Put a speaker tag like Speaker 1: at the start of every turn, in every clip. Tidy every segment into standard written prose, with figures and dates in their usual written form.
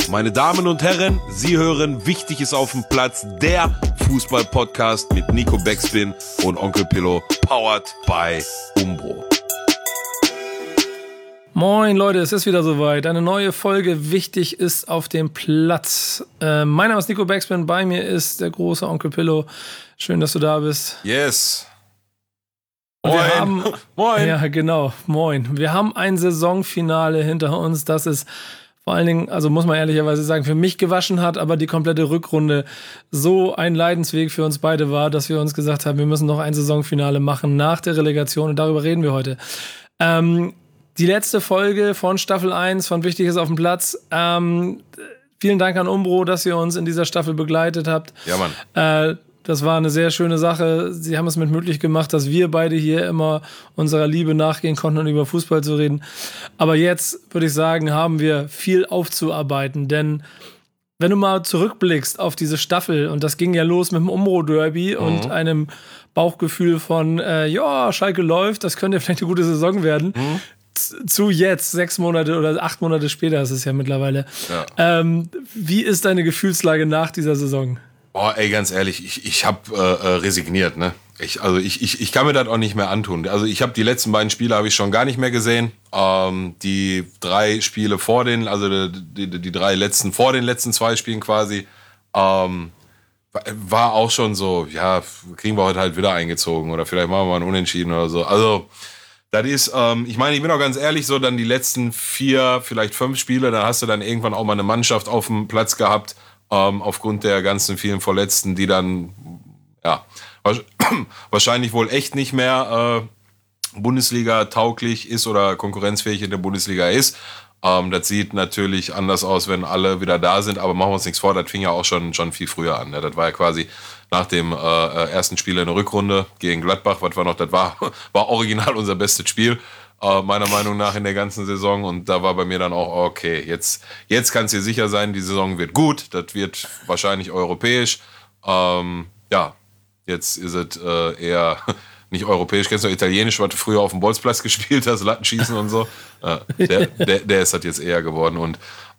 Speaker 1: Meine Damen und Herren, Sie hören Wichtig ist auf dem Platz, der Fußball-Podcast mit Nico Backspin und Onkel Pillow, powered by Umbro.
Speaker 2: Moin Leute, es ist wieder soweit. Eine neue Folge Wichtig ist auf dem Platz. Mein Name ist Nico Backspin, bei mir ist der große Onkel Pillow. Schön, dass du da bist.
Speaker 1: Yes.
Speaker 2: Moin.
Speaker 1: Moin.
Speaker 2: Ja, genau. Moin. Wir haben ein Saisonfinale hinter uns, das ist vor allen Dingen, also muss man ehrlicherweise sagen, für mich gewaschen hat, aber die komplette Rückrunde so ein Leidensweg für uns beide war, dass wir uns gesagt haben, wir müssen noch ein Saisonfinale machen nach der Relegation und darüber reden wir heute. Die letzte Folge von Staffel 1 von Wichtig ist auf dem Platz. Vielen Dank an Umbro, dass ihr uns in dieser Staffel begleitet habt.
Speaker 1: Ja, Mann.
Speaker 2: Das war eine sehr schöne Sache. Sie haben es mit möglich gemacht, dass wir beide hier immer unserer Liebe nachgehen konnten und über Fußball zu reden. Aber jetzt, würde ich sagen, haben wir viel aufzuarbeiten. Denn wenn du mal zurückblickst auf diese Staffel, und das ging ja los mit dem Umbro-Derby und einem Bauchgefühl von, ja, Schalke läuft, das könnte vielleicht eine gute Saison werden. Zu jetzt, 6 Monate oder 8 Monate später ist es ja mittlerweile. Ja. Wie ist deine Gefühlslage nach dieser Saison?
Speaker 1: Oh, ey, ganz ehrlich, ich habe resigniert, ne? Ich kann mir das auch nicht mehr antun. Also ich habe die letzten beiden Spiele habe ich schon gar nicht mehr gesehen. Die 3 Spiele vor den, also die 3 letzten vor den letzten 2 Spielen quasi, war auch schon so, ja, kriegen wir heute halt wieder eingezogen oder vielleicht machen wir mal ein Unentschieden oder so. Also das ist, ich meine, ich bin auch ganz ehrlich, so dann die letzten 4, vielleicht 5 Spiele, da hast du dann irgendwann auch mal eine Mannschaft auf dem Platz gehabt, aufgrund der ganzen vielen Verletzten, die dann, ja, wahrscheinlich wohl echt nicht mehr Bundesliga tauglich ist oder konkurrenzfähig in der Bundesliga ist. Das sieht natürlich anders aus, wenn alle wieder da sind, aber machen wir uns nichts vor, das fing ja auch schon viel früher an. Ne? Das war ja quasi nach dem ersten Spiel in der Rückrunde gegen Gladbach, was war noch, das war original unser bestes Spiel, meiner Meinung nach in der ganzen Saison, und da war bei mir dann auch, okay, jetzt kann es dir sicher sein, die Saison wird gut, das wird wahrscheinlich europäisch, ja, jetzt ist es eher nicht europäisch, kennst du italienisch, was du früher auf dem Bolzplatz gespielt hast, Lattenschießen und so, der ist das jetzt eher geworden. Und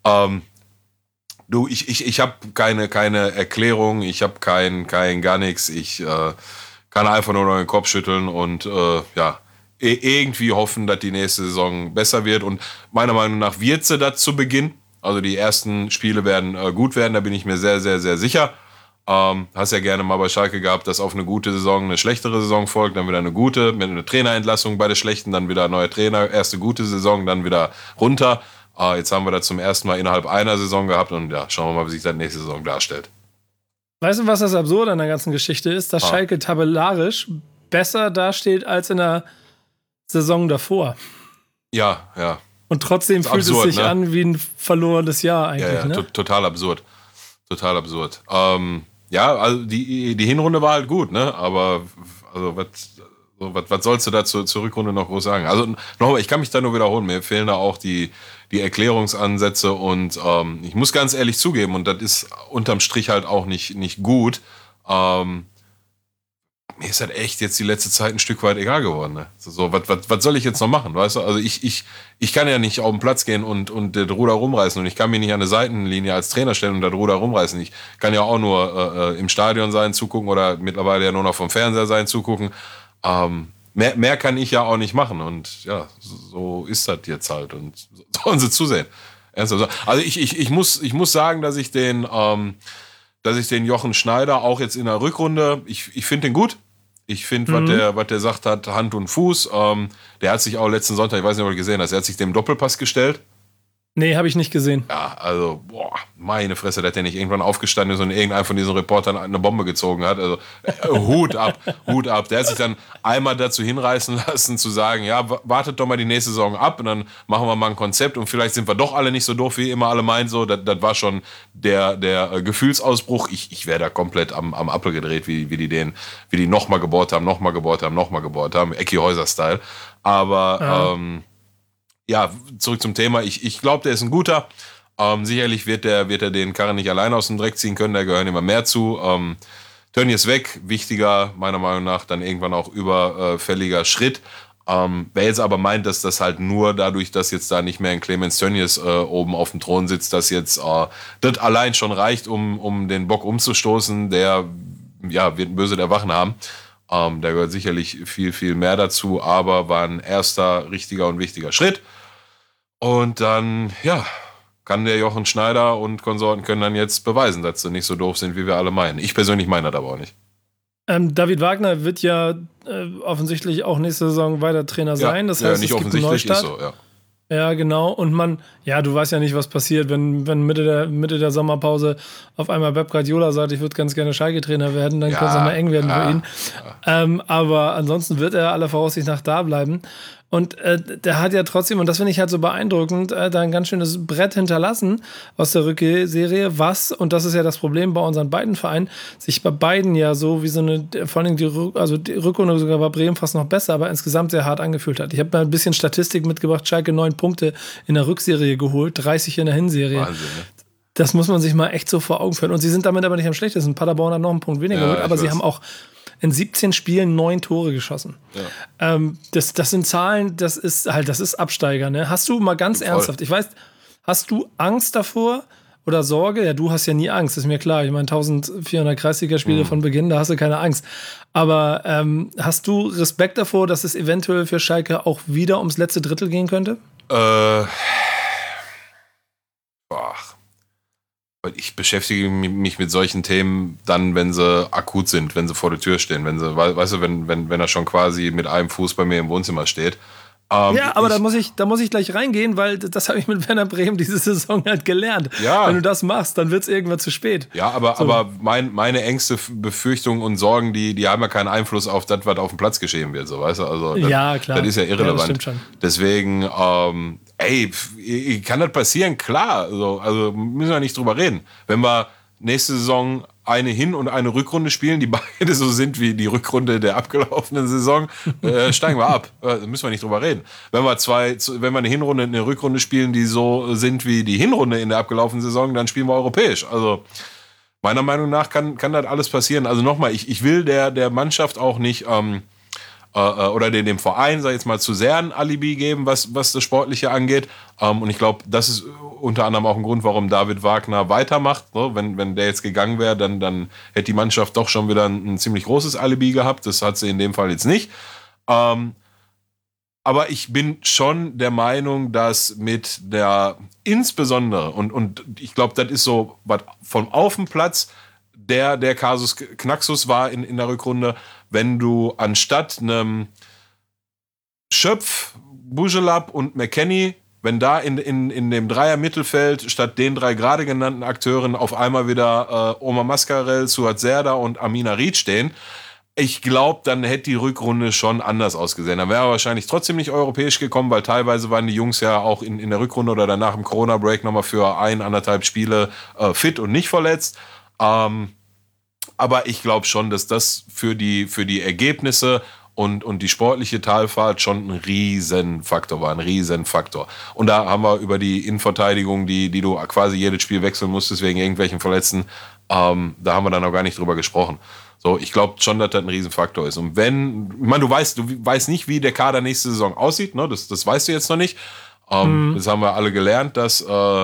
Speaker 1: du, ich habe keine Erklärung, ich habe gar nichts, ich kann einfach nur den Kopf schütteln und ja, irgendwie hoffen, dass die nächste Saison besser wird, und meiner Meinung nach wird sie das zu Beginn. Also die ersten Spiele werden gut werden, da bin ich mir sehr, sehr, sehr sicher. Hast ja gerne mal bei Schalke gehabt, dass auf eine gute Saison eine schlechtere Saison folgt, dann wieder eine gute, mit einer Trainerentlassung bei der schlechten, dann wieder ein neuer Trainer, erste gute Saison, dann wieder runter. Jetzt haben wir das zum ersten Mal innerhalb einer Saison gehabt, und ja, schauen wir mal, wie sich das nächste Saison darstellt.
Speaker 2: Weißt du, was das Absurde an der ganzen Geschichte ist? Dass Schalke tabellarisch besser dasteht als in der Saison davor.
Speaker 1: Ja, ja.
Speaker 2: Und trotzdem fühlt absurd, es sich an wie ein verlorenes Jahr eigentlich.
Speaker 1: Ja,
Speaker 2: ne?
Speaker 1: Total absurd. Total absurd. Ja, also die Hinrunde war halt gut, ne? Aber also was sollst du da zur Rückrunde noch groß sagen? Also nochmal, ich kann mich da nur wiederholen. Mir fehlen da auch die Erklärungsansätze, und ich muss ganz ehrlich zugeben, und das ist unterm Strich halt auch nicht gut. Mir ist halt echt jetzt die letzte Zeit ein Stück weit egal geworden. Ne? So, was soll ich jetzt noch machen? Weißt du? Also ich kann ja nicht auf den Platz gehen und das Ruder rumreißen, und ich kann mich nicht an eine Seitenlinie als Trainer stellen und das Ruder rumreißen. Ich kann ja auch nur im Stadion sein, zugucken, oder mittlerweile ja nur noch vom Fernseher sein, zugucken. Mehr kann ich ja auch nicht machen, und ja, so ist das jetzt halt, und sollen sie zusehen. Also ich muss sagen, dass ich den Jochen Schneider auch jetzt in der Rückrunde, ich finde den gut. Ich finde, was der sagt, hat Hand und Fuß. Der hat sich auch letzten Sonntag, ich weiß nicht, ob du gesehen hast, er hat sich dem Doppelpass gestellt. Nee,
Speaker 2: habe ich nicht gesehen.
Speaker 1: Ja, also, meine Fresse, dass der nicht irgendwann aufgestanden ist und irgendein von diesen Reportern eine Bombe gezogen hat. Also, Hut ab. Der hat sich dann einmal dazu hinreißen lassen, zu sagen, ja, wartet doch mal die nächste Saison ab, und dann machen wir mal ein Konzept, und vielleicht sind wir doch alle nicht so doof, wie immer alle meinen. So, das war schon der Gefühlsausbruch. Ich wäre da komplett am Appel gedreht, wie die nochmal gebohrt haben. Ecki Häuser-Style. Aber, ja, zurück zum Thema. Ich glaube, der ist ein guter. Sicherlich wird er den Karren nicht alleine aus dem Dreck ziehen können. Da gehören immer mehr zu. Tönnies ist weg. Wichtiger, meiner Meinung nach, dann irgendwann auch überfälliger Schritt. Wer jetzt aber meint, dass das halt nur dadurch, dass jetzt da nicht mehr ein Clemens Tönnies oben auf dem Thron sitzt, dass jetzt das allein schon reicht, um den Bock umzustoßen, der wird ein Böse der Wachen haben. Da gehört sicherlich viel, viel mehr dazu, aber war ein erster richtiger und wichtiger Schritt. Und dann, kann der Jochen Schneider und Konsorten können dann jetzt beweisen, dass sie nicht so doof sind, wie wir alle meinen. Ich persönlich meine das aber auch nicht.
Speaker 2: David Wagner wird ja offensichtlich auch nächste Saison weiter Trainer sein. Das heißt,
Speaker 1: nicht
Speaker 2: es gibt einen Neustart.
Speaker 1: ist so, ja.
Speaker 2: Ja, genau. Und du weißt ja nicht, was passiert, wenn Mitte der Sommerpause auf einmal Pep Guardiola sagt, ich würde ganz gerne Schalke-Trainer werden, dann könnte es mal eng werden für ihn. Ja. Aber ansonsten wird er aller Voraussicht nach da bleiben. Und der hat ja trotzdem, und das finde ich halt so beeindruckend, da ein ganz schönes Brett hinterlassen aus der Rückserie, und das ist ja das Problem bei unseren beiden Vereinen, sich bei beiden ja so wie so eine, vor allem die Rückrunde sogar bei Bremen fast noch besser, aber insgesamt sehr hart angefühlt hat. Ich habe mal ein bisschen Statistik mitgebracht, Schalke 9 Punkte in der Rückserie geholt, 30 in der Hinserie. Wahnsinn, ne? Das muss man sich mal echt so vor Augen führen. Und sie sind damit aber nicht am schlechtesten. Paderborn hat noch einen Punkt weniger geholt, aber sie haben auch in 17 Spielen 9 Tore geschossen. Ja. Das sind Zahlen, das ist Absteiger. Ne? Hast du mal ganz ernsthaft, ich weiß, hast du Angst davor oder Sorge? Ja, du hast ja nie Angst, ist mir klar. Ich meine, 1400 Kreisligaspiele von Beginn, da hast du keine Angst. Aber hast du Respekt davor, dass es eventuell für Schalke auch wieder ums letzte Drittel gehen könnte?
Speaker 1: Ich beschäftige mich mit solchen Themen dann, wenn sie akut sind, wenn sie vor der Tür stehen, wenn er schon quasi mit einem Fuß bei mir im Wohnzimmer steht.
Speaker 2: Aber da muss ich gleich reingehen, weil das habe ich mit Werder Bremen diese Saison halt gelernt. Ja. Wenn du das machst, dann wird es irgendwann zu spät.
Speaker 1: Ja, aber meine Ängste, Befürchtungen und Sorgen, die haben ja keinen Einfluss auf das, was auf dem Platz geschehen wird. So, weißt du? Also,
Speaker 2: klar.
Speaker 1: Das ist ja irrelevant. Ja, das
Speaker 2: stimmt schon.
Speaker 1: Deswegen, kann das passieren? Klar. Also müssen wir nicht drüber reden. Wenn wir nächste Saison eine Hin- und eine Rückrunde spielen, die beide so sind wie die Rückrunde der abgelaufenen Saison, steigen wir ab. Müssen wir nicht drüber reden. Wenn wir eine Hinrunde und eine Rückrunde spielen, die so sind wie die Hinrunde in der abgelaufenen Saison, dann spielen wir europäisch. Also meiner Meinung nach kann das alles passieren. Also nochmal, ich will der Mannschaft auch nicht oder dem Verein, sag ich jetzt mal, zu sehr ein Alibi geben, was das Sportliche angeht. Und ich glaube, das ist unter anderem auch ein Grund, warum David Wagner weitermacht. Ne? Wenn der jetzt gegangen wäre, dann hätte die Mannschaft doch schon wieder ein ziemlich großes Alibi gehabt. Das hat sie in dem Fall jetzt nicht. Aber ich bin schon der Meinung, dass mit der insbesondere, und ich glaube, das ist so, was vom auf dem Platz der Kasus Knaxus war in der Rückrunde, wenn du anstatt einem Schöpf, Bujelab und McKennie, wenn da in dem Dreier-Mittelfeld statt den 3 gerade genannten Akteuren auf einmal wieder Omar Mascarell, Suat Serdar und Amina Ried stehen, ich glaube, dann hätte die Rückrunde schon anders ausgesehen. Dann wäre er wahrscheinlich trotzdem nicht europäisch gekommen, weil teilweise waren die Jungs ja auch in der Rückrunde oder danach im Corona-Break nochmal für 1-1,5 Spiele fit und nicht verletzt. Aber ich glaube schon, dass das für die Ergebnisse und die sportliche Talfahrt schon ein Riesenfaktor war, ein Riesenfaktor. Und da haben wir über die Innenverteidigung, die du quasi jedes Spiel wechseln musstest wegen irgendwelchen Verletzten, da haben wir dann noch gar nicht drüber gesprochen. So, ich glaube schon, dass das ein Riesenfaktor ist. Und du weißt nicht, wie der Kader nächste Saison aussieht, ne? Das weißt du jetzt noch nicht. Das haben wir alle gelernt, dass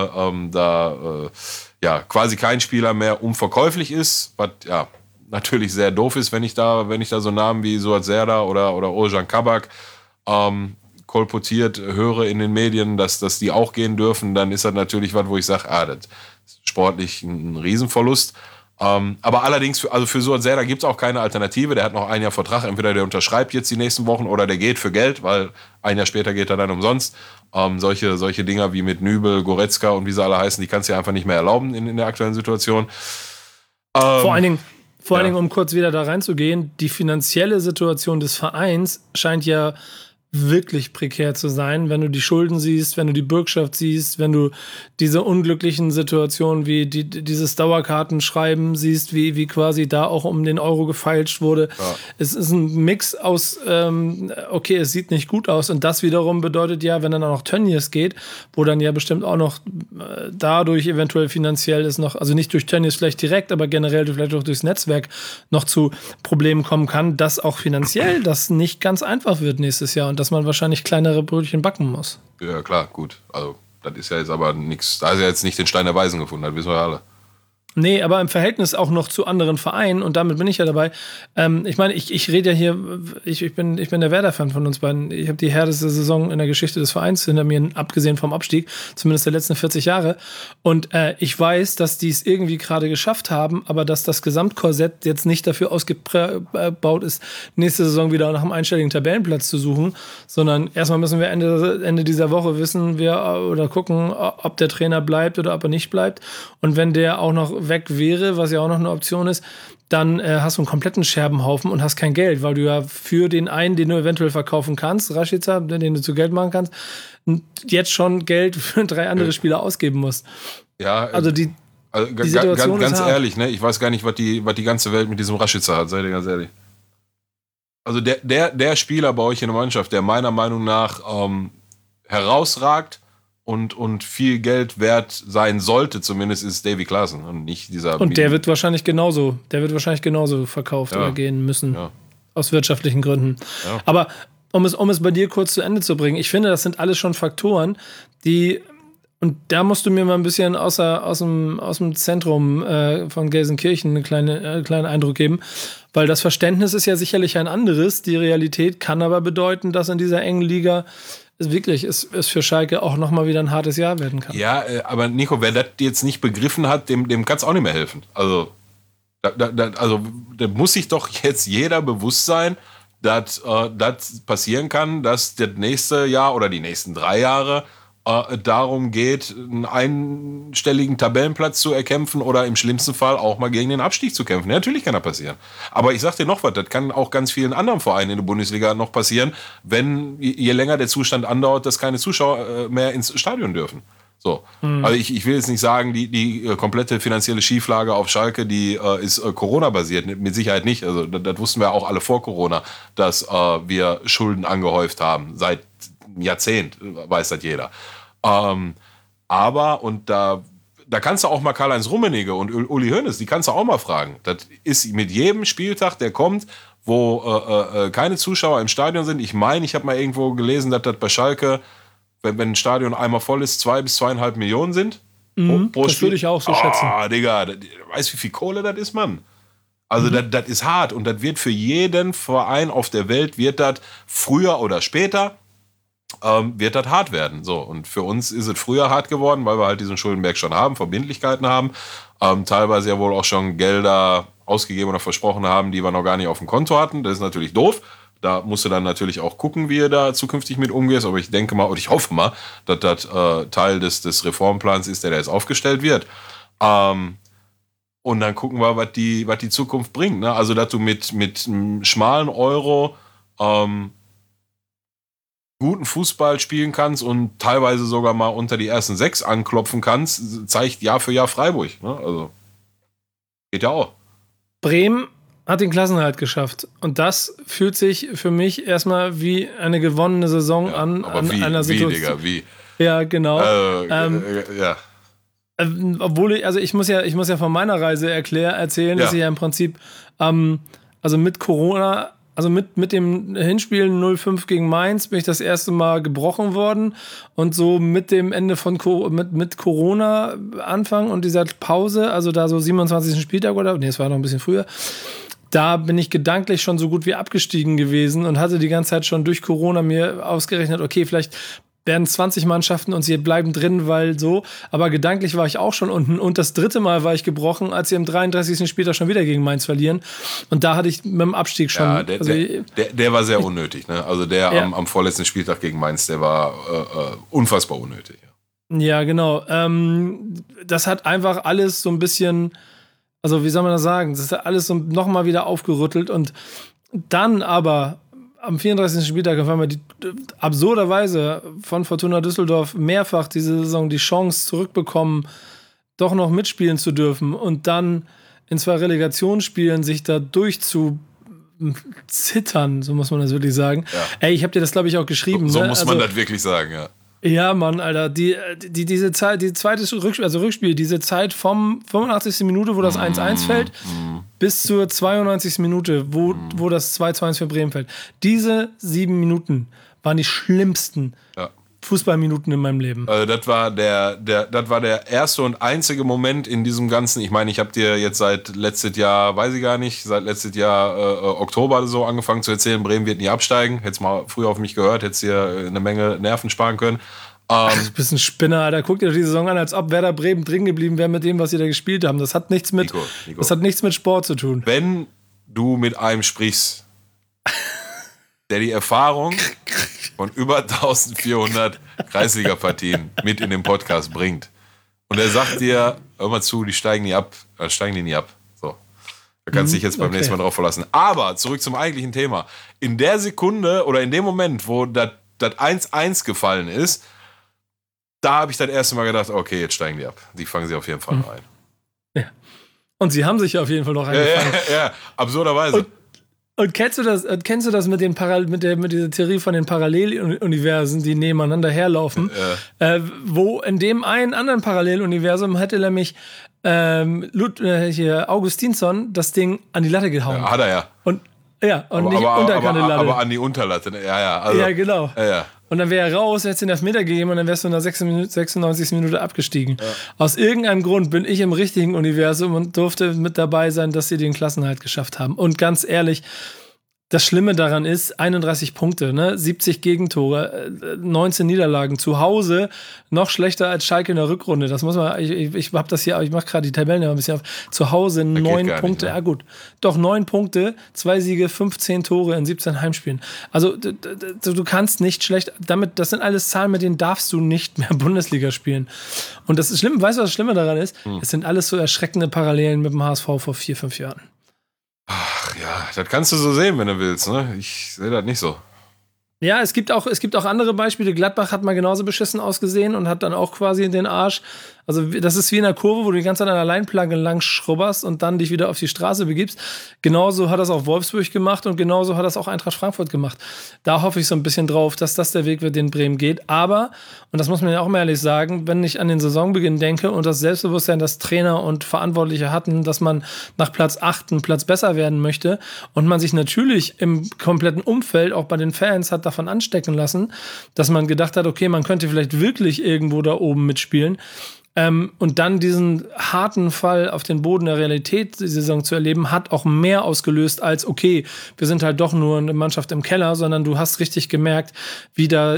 Speaker 1: quasi kein Spieler mehr unverkäuflich ist, was ja natürlich sehr doof ist, wenn ich da so Namen wie Suat Serdar oder Ozan Kabak kolportiert höre in den Medien, dass die auch gehen dürfen, dann ist das natürlich was, wo ich sage, das ist sportlich ein Riesenverlust. Aber allerdings, für Suat Serdar gibt es auch keine Alternative. Der hat noch ein Jahr Vertrag. Entweder der unterschreibt jetzt die nächsten Wochen oder der geht für Geld, weil ein Jahr später geht er dann umsonst. Solche Dinger wie mit Nübel, Goretzka und wie sie alle heißen, die kannst du dir einfach nicht mehr erlauben in der aktuellen Situation.
Speaker 2: Vor allen Dingen, um kurz wieder da reinzugehen, die finanzielle Situation des Vereins scheint ja wirklich prekär zu sein, wenn du die Schulden siehst, wenn du die Bürgschaft siehst, wenn du diese unglücklichen Situationen wie dieses Dauerkartenschreiben siehst, wie quasi da auch um den Euro gefeilscht wurde. Ja. Es ist ein Mix aus, okay, es sieht nicht gut aus, und das wiederum bedeutet ja, wenn dann auch noch Tönnies geht, wo dann ja bestimmt auch noch dadurch eventuell finanziell ist noch, also nicht durch Tönnies vielleicht direkt, aber generell vielleicht auch durchs Netzwerk noch zu Problemen kommen kann, dass auch finanziell das nicht ganz einfach wird nächstes Jahr. Und dass man wahrscheinlich kleinere Brötchen backen muss.
Speaker 1: Ja, klar, gut. Also, das ist ja jetzt aber nichts. Da ist ja jetzt nicht den Stein der Weisen gefunden, das wissen wir alle.
Speaker 2: Nee, aber im Verhältnis auch noch zu anderen Vereinen, und damit bin ich ja dabei. Ich meine, ich rede ja hier, ich bin der Werder-Fan von uns beiden. Ich habe die härteste Saison in der Geschichte des Vereins hinter mir, abgesehen vom Abstieg, zumindest der letzten 40 Jahre. Und ich weiß, dass die es irgendwie gerade geschafft haben, aber dass das Gesamtkorsett jetzt nicht dafür ausgebaut ist, nächste Saison wieder nach einem einstelligen Tabellenplatz zu suchen, sondern erstmal müssen wir Ende dieser Woche wissen oder gucken, ob der Trainer bleibt oder ob er nicht bleibt. Und wenn der auch noch weg wäre, was ja auch noch eine Option ist, dann hast du einen kompletten Scherbenhaufen und hast kein Geld, weil du ja für den einen, den du eventuell verkaufen kannst, Rashica, den du zu Geld machen kannst, jetzt schon Geld für 3 andere Spieler ausgeben musst.
Speaker 1: Ja,
Speaker 2: also die Situation
Speaker 1: ganz
Speaker 2: ist hart.
Speaker 1: ehrlich, ne? Ich weiß gar nicht, was die ganze Welt mit diesem Rashica hat, seid ihr ganz ehrlich. Also der Spieler bei euch in der Mannschaft, der meiner Meinung nach herausragt und viel Geld wert sein sollte, zumindest ist Davy Klaassen und nicht dieser.
Speaker 2: Und der wird wahrscheinlich genauso verkauft oder gehen müssen.
Speaker 1: Ja.
Speaker 2: Aus wirtschaftlichen Gründen. Ja. Aber um es bei dir kurz zu Ende zu bringen, ich finde, das sind alles schon Faktoren, die, und da musst du mir mal ein bisschen aus dem Zentrum von Gelsenkirchen einen kleinen Eindruck geben, weil das Verständnis ist ja sicherlich ein anderes. Die Realität kann aber bedeuten, dass in dieser engen Liga es für Schalke auch nochmal wieder ein hartes Jahr werden kann.
Speaker 1: Ja, aber Nico, wer das jetzt nicht begriffen hat, dem kann es auch nicht mehr helfen. Also, da muss sich doch jetzt jeder bewusst sein, dass das passieren kann, dass das nächste Jahr oder die nächsten 3 Jahre darum geht, einen einstelligen Tabellenplatz zu erkämpfen oder im schlimmsten Fall auch mal gegen den Abstieg zu kämpfen. Ja, natürlich kann das passieren. Aber ich sag dir noch was, das kann auch ganz vielen anderen Vereinen in der Bundesliga noch passieren, wenn je länger der Zustand andauert, dass keine Zuschauer mehr ins Stadion dürfen. So. Also ich will jetzt nicht sagen, die komplette finanzielle Schieflage auf Schalke, die ist Corona-basiert, mit Sicherheit nicht. Also das wussten wir auch alle vor Corona, dass wir Schulden angehäuft haben. Seit einem Jahrzehnt weiß das jeder. Aber, und da kannst du auch mal Karl-Heinz Rummenigge und Uli Hoeneß, die kannst du auch mal fragen. Das ist mit jedem Spieltag, der kommt, wo keine Zuschauer im Stadion sind. Ich meine, ich habe mal irgendwo gelesen, dass das bei Schalke, wenn ein Stadion einmal voll ist, 2 bis 2,5 Millionen sind. Pro
Speaker 2: das würde ich auch so schätzen.
Speaker 1: Digga, weißt du, wie viel Kohle das ist, Mann? Also das ist hart und das wird für jeden Verein auf der Welt, wird das früher oder später wird das hart werden. So, und für uns ist es früher hart geworden, weil wir halt diesen Schuldenberg schon haben, Verbindlichkeiten haben, teilweise ja wohl auch schon Gelder ausgegeben oder versprochen haben, die wir noch gar nicht auf dem Konto hatten. Das ist natürlich doof. Da musst du dann natürlich auch gucken, wie du da zukünftig mit umgehst. Aber ich denke mal und ich hoffe mal, dass das Teil des Reformplans ist, der da jetzt aufgestellt wird. Und dann gucken wir, was die Zukunft bringt. Ne? Also, dass du mit einem schmalen Euro guten Fußball spielen kannst und teilweise sogar mal unter die ersten 6 anklopfen kannst, zeigt Jahr für Jahr Freiburg. Ne? Also, geht ja auch.
Speaker 2: Bremen hat den Klassenerhalt geschafft. Und das fühlt sich für mich erstmal wie eine gewonnene Saison an.
Speaker 1: Aber
Speaker 2: an einer Situation.
Speaker 1: Wie?
Speaker 2: Ja, genau.
Speaker 1: Ja.
Speaker 2: Obwohl ich muss ja von meiner Reise erzählen, dass ich ja im Prinzip also mit Corona, also mit dem Hinspiel 0-5 gegen Mainz bin ich das erste Mal gebrochen worden und so mit dem Ende von mit Corona Anfang und dieser Pause, also da so 27. Spieltag es war noch ein bisschen früher, da bin ich gedanklich schon so gut wie abgestiegen gewesen und hatte die ganze Zeit schon durch Corona mir ausgerechnet, okay, vielleicht werden 20 Mannschaften und sie bleiben drin, weil so. Aber gedanklich war ich auch schon unten. Und das 3. Mal war ich gebrochen, als sie im 33. Spieltag schon wieder gegen Mainz verlieren. Und da hatte ich mit dem Abstieg schon...
Speaker 1: Ja, der war sehr unnötig. Ne? Also der am vorletzten Spieltag gegen Mainz, der war unfassbar unnötig.
Speaker 2: Ja, genau. Das hat einfach alles so ein bisschen... Also wie soll man das sagen? Das hat alles so nochmal wieder aufgerüttelt. Und dann aber... Am 34. Spieltag haben wir absurderweise von Fortuna Düsseldorf mehrfach diese Saison die Chance zurückbekommen, doch noch mitspielen zu dürfen und dann in 2 Relegationsspielen sich da durchzuzittern, so muss man das wirklich sagen. Ja. Ey, ich habe dir das, glaube ich, auch geschrieben.
Speaker 1: So muss man das wirklich sagen, ja.
Speaker 2: Ja, Mann, Alter, diese Zeit, die zweite Rückspiel, diese Zeit vom 85. Minute, wo das 1-1 fällt, bis zur 92. Minute, wo das 2-1 für Bremen fällt. Diese 7 Minuten waren die schlimmsten Fußballminuten in meinem Leben.
Speaker 1: Also das war der erste und einzige Moment in diesem ganzen, ich meine, ich habe dir jetzt seit letztes Jahr, weiß ich gar nicht, seit letztes Jahr Oktober so angefangen zu erzählen, Bremen wird nie absteigen. Hättest mal früher auf mich gehört, hättest dir eine Menge Nerven sparen können.
Speaker 2: Ach, du bist ein Spinner, Alter. Guck dir die Saison an, als ob Werder Bremen drin geblieben wäre mit dem, was sie da gespielt haben. Das hat nichts mit,
Speaker 1: Nico.
Speaker 2: Das hat nichts mit Sport zu tun.
Speaker 1: Wenn du mit einem sprichst, der die Erfahrung von über 1400 Kreisliga-Partien mit in den Podcast bringt und er sagt dir, hör mal zu, die steigen nie ab. So. Da kannst du dich jetzt beim nächsten Mal drauf verlassen. Aber zurück zum eigentlichen Thema. In der Sekunde oder in dem Moment, wo das 1-1 gefallen ist, da habe ich das erste Mal gedacht, okay, jetzt steigen die ab. Die fangen sie auf jeden Fall noch ein.
Speaker 2: Ja. Und sie haben sich auf jeden Fall noch eingefangen.
Speaker 1: Ja, absurderweise.
Speaker 2: Und kennst du das mit dieser Theorie von den Paralleluniversen, die nebeneinander herlaufen? Wo in dem einen anderen Paralleluniversum hätte nämlich Augustinsson das Ding an die Latte gehauen.
Speaker 1: Ja, hat er ja.
Speaker 2: Und nicht unterkante Latte.
Speaker 1: Aber an die Unterlatte. Ja. Also,
Speaker 2: ja, genau.
Speaker 1: Ja.
Speaker 2: Und dann wäre er raus, hätte es den Elfmeter gegeben und dann wärst du in der 96. Minute abgestiegen. Ja. Aus irgendeinem Grund bin ich im richtigen Universum und durfte mit dabei sein, dass sie den Klassenerhalt geschafft haben. Und ganz ehrlich, das Schlimme daran ist, 31 Punkte, ne? 70 Gegentore, 19 Niederlagen zu Hause, noch schlechter als Schalke in der Rückrunde. Das muss man, ich habe das hier, ich mache gerade die Tabellen ein bisschen auf. Zu Hause 9 Punkte, nicht, ne? Ja gut, doch 9 Punkte, 2 Siege, 15 Tore in 17 Heimspielen. Also du kannst nicht schlecht, das sind alles Zahlen, mit denen darfst du nicht mehr Bundesliga spielen. Und das ist schlimm, weißt du, was das Schlimme daran ist? Es sind alles so erschreckende Parallelen mit dem HSV vor 4-5 Jahren.
Speaker 1: Ach ja, das kannst du so sehen, wenn du willst, ne? Ich sehe das nicht so.
Speaker 2: Ja, es gibt auch andere Beispiele. Gladbach hat mal genauso beschissen ausgesehen und hat dann auch quasi in den Arsch. Also das ist wie in einer Kurve, wo du die ganze Zeit an der Leinplanke lang schrubberst und dann dich wieder auf die Straße begibst. Genauso hat das auch Wolfsburg gemacht und genauso hat das auch Eintracht Frankfurt gemacht. Da hoffe ich so ein bisschen drauf, dass das der Weg wird, den Bremen geht. Aber, und das muss man ja auch mal ehrlich sagen, wenn ich an den Saisonbeginn denke und das Selbstbewusstsein, das Trainer und Verantwortliche hatten, dass man nach Platz 8 einen Platz besser werden möchte und man sich natürlich im kompletten Umfeld, auch bei den Fans, hat davon anstecken lassen, dass man gedacht hat, okay, man könnte vielleicht wirklich irgendwo da oben mitspielen. Und dann diesen harten Fall auf den Boden der Realität die Saison zu erleben, hat auch mehr ausgelöst als, okay, wir sind halt doch nur eine Mannschaft im Keller, sondern du hast richtig gemerkt, wie da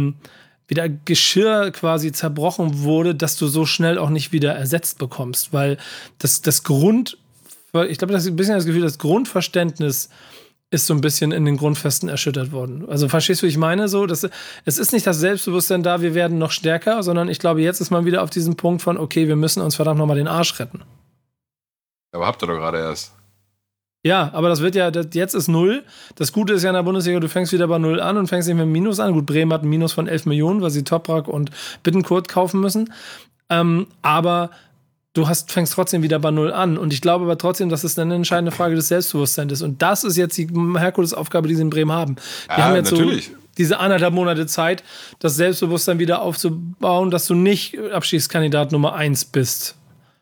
Speaker 2: Geschirr quasi zerbrochen wurde, dass du so schnell auch nicht wieder ersetzt bekommst, weil ich glaube, das ist ein bisschen das Gefühl, das Grundverständnis ist so ein bisschen in den Grundfesten erschüttert worden. Also verstehst du, wie ich meine? So, es ist nicht das Selbstbewusstsein da, wir werden noch stärker, sondern ich glaube, jetzt ist man wieder auf diesem Punkt von, okay, wir müssen uns verdammt nochmal den Arsch retten.
Speaker 1: Aber habt ihr doch gerade erst.
Speaker 2: Ja, aber das wird ja, jetzt ist 0. Das Gute ist ja in der Bundesliga, du fängst wieder bei 0 an und fängst nicht mit einem Minus an. Gut, Bremen hat ein Minus von 11 Millionen, weil sie Toprak und Bittencourt kaufen müssen. Aber du fängst trotzdem wieder bei 0 an. Und ich glaube aber trotzdem, dass es eine entscheidende Frage des Selbstbewusstseins ist. Und das ist jetzt die Herkulesaufgabe, die sie in Bremen haben. Die haben jetzt natürlich so diese 1,5 Monate Zeit, das Selbstbewusstsein wieder aufzubauen, dass du nicht Abschiedskandidat Nummer 1 bist.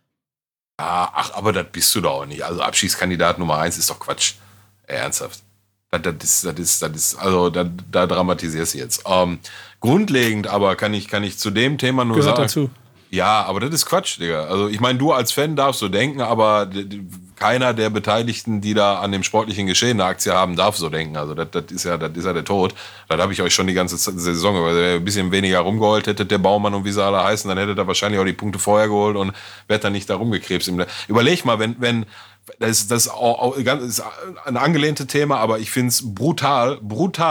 Speaker 1: Ach, aber das bist du doch auch nicht. Also Abschiedskandidat Nummer 1 ist doch Quatsch. Ernsthaft. Das ist, also da dramatisierst du jetzt. Grundlegend aber kann ich zu dem Thema nur
Speaker 2: sagen.
Speaker 1: Gehört
Speaker 2: dazu.
Speaker 1: Ja, aber das ist Quatsch, Digga. Also ich meine, du als Fan darfst so denken, aber keiner der Beteiligten, die da an dem sportlichen Geschehen eine Aktie haben, darf so denken. Also das ist ja der Tod. Das habe ich euch schon die ganze Saison über. Wenn ihr ein bisschen weniger rumgeholt hättet, der Baumann und wie sie alle heißen, dann hättet ihr wahrscheinlich auch die Punkte vorher geholt und wärt dann nicht da rumgekrebst. Überleg mal, wenn das ist ein angelehntes Thema, aber ich finde es brutal,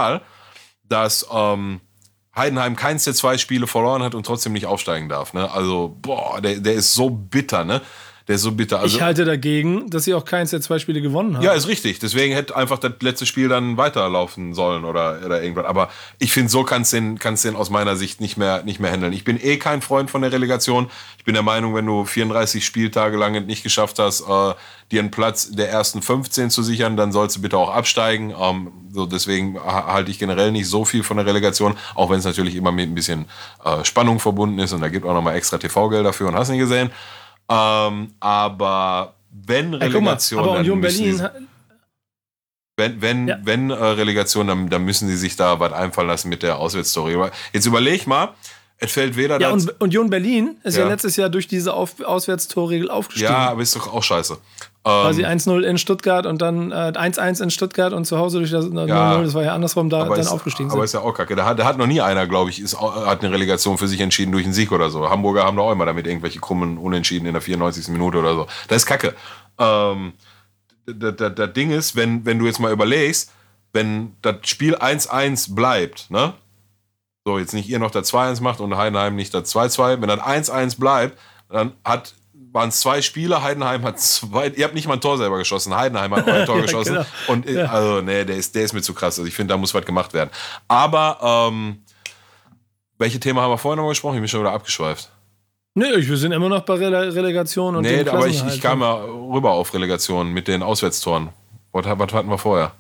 Speaker 1: dass Heidenheim keins der 2 Spiele verloren hat und trotzdem nicht aufsteigen darf. Ne? Also, der ist so bitter, ne? Der ist so bitter. Also,
Speaker 2: ich halte dagegen, dass sie auch keins der 2 Spiele gewonnen haben.
Speaker 1: Ja, ist richtig. Deswegen hätte einfach das letzte Spiel dann weiterlaufen sollen oder irgendwas. Aber ich finde, so kannst du den aus meiner Sicht nicht mehr handeln. Ich bin kein Freund von der Relegation. Ich bin der Meinung, wenn du 34 Spieltage lang nicht geschafft hast, dir einen Platz der ersten 15 zu sichern, dann sollst du bitte auch absteigen. Deswegen halte ich generell nicht so viel von der Relegation, auch wenn es natürlich immer mit ein bisschen Spannung verbunden ist und da gibt auch nochmal extra TV-Geld dafür und hast nicht gesehen. Aber wenn Relegation,
Speaker 2: aber Union Berlin
Speaker 1: Wenn Relegation, dann müssen sie sich da was einfallen lassen mit der Auswärtsstory. Jetzt überleg mal, es fällt weder...
Speaker 2: Ja, und Union Berlin ist ja letztes Jahr durch diese Auswärtstorregel aufgestiegen.
Speaker 1: Ja, aber ist doch auch scheiße.
Speaker 2: Quasi 1-0 in Stuttgart und dann 1-1 in Stuttgart und zu Hause durch das 0-0, das war ja andersrum, dann aufgestiegen sind.
Speaker 1: Aber ist ja auch kacke. Da hat noch nie einer, glaube ich, hat eine Relegation für sich entschieden durch einen Sieg oder so. Hamburger haben da auch immer damit irgendwelche krummen Unentschieden in der 94. Minute oder so. Das ist kacke. Das Ding ist, wenn du jetzt mal überlegst, wenn das Spiel 1-1 bleibt, ne? So, jetzt nicht ihr noch das 2-1 macht und Heidenheim nicht das 2-2. Wenn das 1-1 bleibt, dann waren es 2 Spiele, Heidenheim hat 2, ihr habt nicht mal ein Tor selber geschossen, Heidenheim hat ein Tor geschossen. Genau. Und also, nee, der ist mir zu krass. Also ich finde, da muss was gemacht werden. Aber, welche Themen haben wir vorher noch gesprochen? Ich bin schon wieder abgeschweift.
Speaker 2: Nee, wir sind immer noch bei Relegation und
Speaker 1: nee, aber ich kam ja rüber auf Relegation mit den Auswärtstoren. Was hatten wir vorher?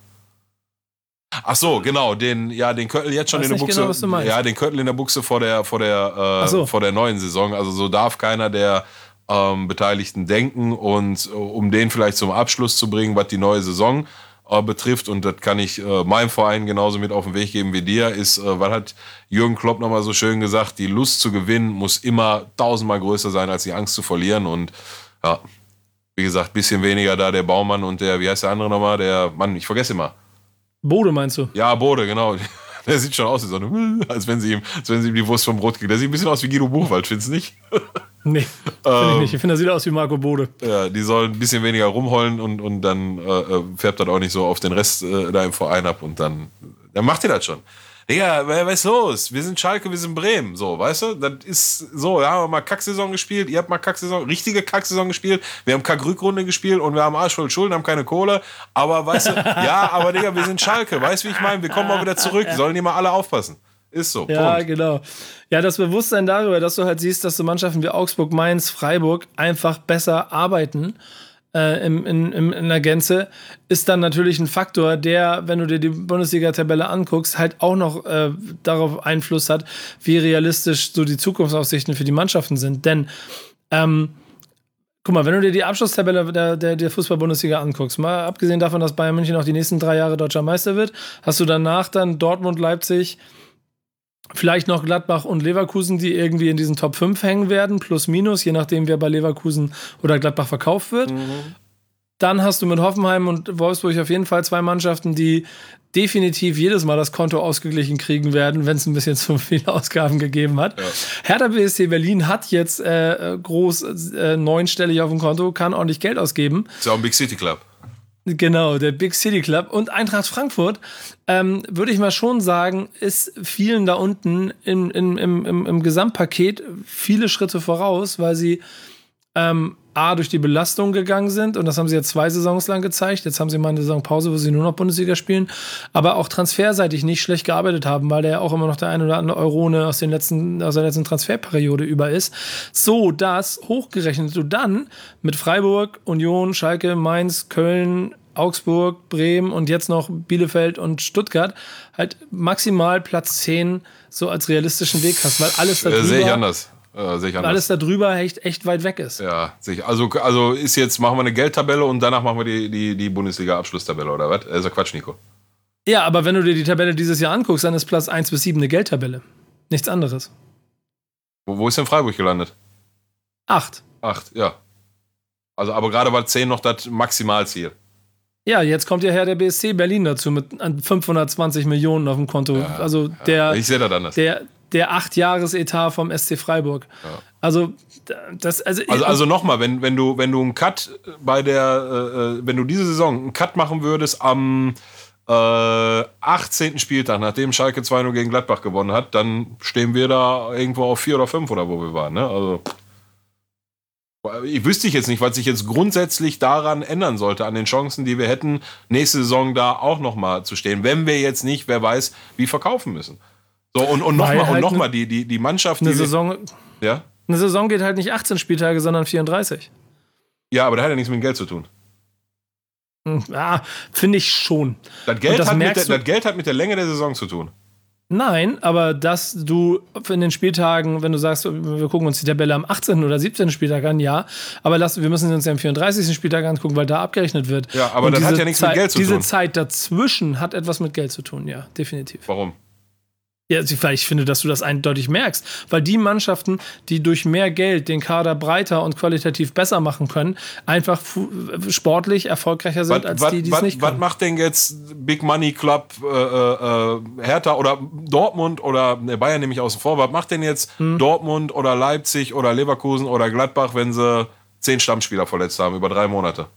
Speaker 1: Ach so, genau, den Köttel jetzt schon in der Buchse. Genau, ja, den Köttel in der Buchse vor der neuen Saison. Also so darf keiner der Beteiligten denken und um den vielleicht zum Abschluss zu bringen, was die neue Saison betrifft, und das kann ich meinem Verein genauso mit auf den Weg geben wie dir, ist, was hat Jürgen Klopp nochmal so schön gesagt, die Lust zu gewinnen muss immer 1000-mal größer sein als die Angst zu verlieren. Und ja, wie gesagt, bisschen weniger da der Baumann und der, wie heißt der andere nochmal, der Mann, ich vergesse immer.
Speaker 2: Bode meinst du?
Speaker 1: Ja, Bode, genau. Der sieht schon aus wie so eine, als wenn sie ihm die Wurst vom Brot kriegt. Der sieht ein bisschen aus wie Guido Buchwald, findest du nicht?
Speaker 2: Nee, finde ich nicht. Ich finde, er sieht aus wie Marco Bode.
Speaker 1: Ja, die sollen ein bisschen weniger rumheulen und dann färbt das auch nicht so auf den Rest da im Verein ab und dann macht ihr das schon. Digga, was ist los? Wir sind Schalke, wir sind Bremen. So, weißt du? Das ist so, ja, haben wir mal Kacksaison gespielt, ihr habt mal richtige Kacksaison gespielt, wir haben Kack-Rückrunde gespielt und wir haben Arsch voll Schulden, haben keine Kohle. Aber weißt du, ja, aber Digga, wir sind Schalke, weißt du, wie ich meine? Wir kommen auch wieder zurück, sollen die mal alle aufpassen. Ist so,
Speaker 2: ja,
Speaker 1: Punkt.
Speaker 2: Genau. Ja, das Bewusstsein darüber, dass du halt siehst, dass so Mannschaften wie Augsburg, Mainz, Freiburg einfach besser arbeiten in der Gänze, ist dann natürlich ein Faktor, der, wenn du dir die Bundesliga-Tabelle anguckst, halt auch noch darauf Einfluss hat, wie realistisch so die Zukunftsaussichten für die Mannschaften sind. Denn, guck mal, wenn du dir die Abschlusstabelle der Fußball-Bundesliga anguckst, mal abgesehen davon, dass Bayern München auch die nächsten 3 Jahre deutscher Meister wird, hast du danach dann Dortmund, Leipzig, vielleicht noch Gladbach und Leverkusen, die irgendwie in diesen Top 5 hängen werden, plus minus, je nachdem, wer bei Leverkusen oder Gladbach verkauft wird. Mhm. Dann hast du mit Hoffenheim und Wolfsburg auf jeden Fall 2 Mannschaften, die definitiv jedes Mal das Konto ausgeglichen kriegen werden, wenn es ein bisschen zu viele Ausgaben gegeben hat. Ja. Hertha BSC Berlin hat jetzt groß 9-stellig auf dem Konto, kann ordentlich Geld ausgeben.
Speaker 1: Ist ja auch ein Big City Club.
Speaker 2: Genau, der Big City Club. Und Eintracht Frankfurt, würde ich mal schon sagen, ist vielen da unten im Gesamtpaket viele Schritte voraus, weil sie A, durch die Belastung gegangen sind, und das haben sie jetzt 2 Saisons lang gezeigt. Jetzt haben sie mal eine Saisonpause, wo sie nur noch Bundesliga spielen, aber auch transferseitig nicht schlecht gearbeitet haben, weil da ja auch immer noch der ein oder andere Eurone aus der letzten Transferperiode über ist, so dass hochgerechnet du dann mit Freiburg, Union, Schalke, Mainz, Köln, Augsburg, Bremen und jetzt noch Bielefeld und Stuttgart halt maximal Platz 10 so als realistischen Weg hast, weil alles darüber...
Speaker 1: Sehe ich anders. Alles
Speaker 2: darüber echt weit weg ist.
Speaker 1: Ja, sicher. Also ist jetzt, machen wir eine Geldtabelle und danach machen wir die Bundesliga-Abschlusstabelle, oder was? Das ist ja Quatsch, Nico.
Speaker 2: Ja, aber wenn du dir die Tabelle dieses Jahr anguckst, dann ist Platz 1 bis 7 eine Geldtabelle. Nichts anderes.
Speaker 1: Wo ist denn Freiburg gelandet?
Speaker 2: 8,
Speaker 1: ja. Also, aber gerade war 10 noch das Maximalziel.
Speaker 2: Ja, jetzt kommt ja der BSC Berlin dazu mit 520 Millionen auf dem Konto. Ja, also
Speaker 1: ich sehe das anders.
Speaker 2: Der 8-Jahres-Etat vom SC Freiburg. Ja. Also
Speaker 1: nochmal, wenn du einen Cut wenn du diese Saison einen Cut machen würdest am 18. Spieltag, nachdem Schalke 2-0 gegen Gladbach gewonnen hat, dann stehen wir da irgendwo auf 4 oder 5 oder wo wir waren. Ne? Also ich wüsste jetzt nicht, was sich jetzt grundsätzlich daran ändern sollte, an den Chancen, die wir hätten, nächste Saison da auch nochmal zu stehen, wenn wir jetzt nicht, wer weiß, wie verkaufen müssen. So, und nochmal, die Mannschaft...
Speaker 2: Eine Saison geht halt nicht 18 Spieltage, sondern 34.
Speaker 1: Ja, aber das hat ja nichts mit dem Geld zu tun.
Speaker 2: Ja, finde ich schon.
Speaker 1: Das Geld hat mit der Länge der Saison zu tun.
Speaker 2: Nein, aber dass du in den Spieltagen, wenn du sagst, wir gucken uns die Tabelle am 18. oder 17. Spieltag an, ja, aber wir müssen uns ja am 34. Spieltag angucken, weil da abgerechnet wird.
Speaker 1: Ja, aber das hat ja nichts mit Geld zu tun.
Speaker 2: Diese Zeit dazwischen hat etwas mit Geld zu tun, ja, definitiv.
Speaker 1: Warum?
Speaker 2: Ja, ich finde, dass du das eindeutig merkst, weil die Mannschaften, die durch mehr Geld den Kader breiter und qualitativ besser machen können, einfach sportlich erfolgreicher sind als die es nicht können.
Speaker 1: Was macht denn jetzt Big Money Club Hertha oder Dortmund oder Bayern nehme ich außen vor, was macht denn jetzt Dortmund oder Leipzig oder Leverkusen oder Gladbach, wenn sie 10 Stammspieler verletzt haben über 3 Monate?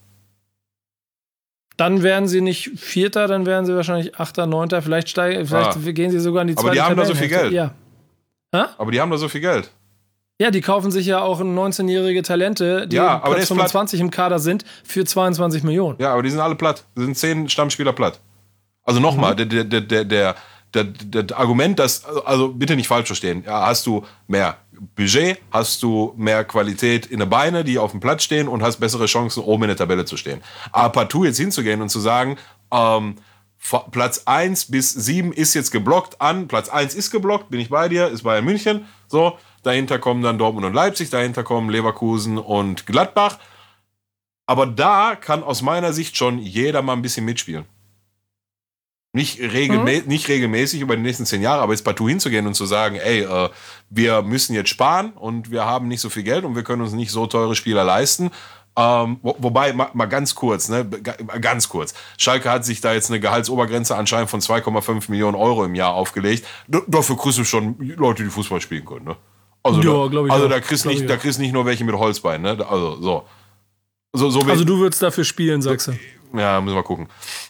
Speaker 2: Dann wären sie nicht Vierter, dann wären sie wahrscheinlich Achter, Neunter, vielleicht gehen sie sogar in die zweite.
Speaker 1: Aber die haben da so viel Geld.
Speaker 2: Ja.
Speaker 1: Aber die haben da so viel Geld.
Speaker 2: Ja, die kaufen sich ja auch 19-jährige Talente, die Platz 25 im Kader sind, für 22 Millionen.
Speaker 1: Ja, aber die sind alle platt. Das sind 10 Stammspieler platt. Also nochmal, der Argument, also bitte nicht falsch verstehen, ja, hast du mehr Budget, hast du mehr Qualität in den Beinen, die auf dem Platz stehen und hast bessere Chancen, oben in der Tabelle zu stehen. Aber partout jetzt hinzugehen und zu sagen, Platz 1 bis 7 ist jetzt geblockt an, Platz 1 ist geblockt, bin ich bei dir, ist Bayern München, so, dahinter kommen dann Dortmund und Leipzig, dahinter kommen Leverkusen und Gladbach. Aber da kann aus meiner Sicht schon jeder mal ein bisschen mitspielen. Nicht regelmäßig über die nächsten 10 Jahre, aber jetzt partout hinzugehen und zu sagen, ey, wir müssen jetzt sparen und wir haben nicht so viel Geld und wir können uns nicht so teure Spieler leisten. Wobei, mal ganz kurz, ganz kurz. Schalke hat sich da jetzt eine Gehaltsobergrenze anscheinend von 2,5 Millionen Euro im Jahr aufgelegt. Dafür kriegst du schon Leute, die Fußball spielen können, ne? Also, ja, da kriegst du nicht nur welche mit Holzbein, ne? Also, so.
Speaker 2: Also du würdest dafür spielen, sagst du?
Speaker 1: Ja, müssen wir gucken.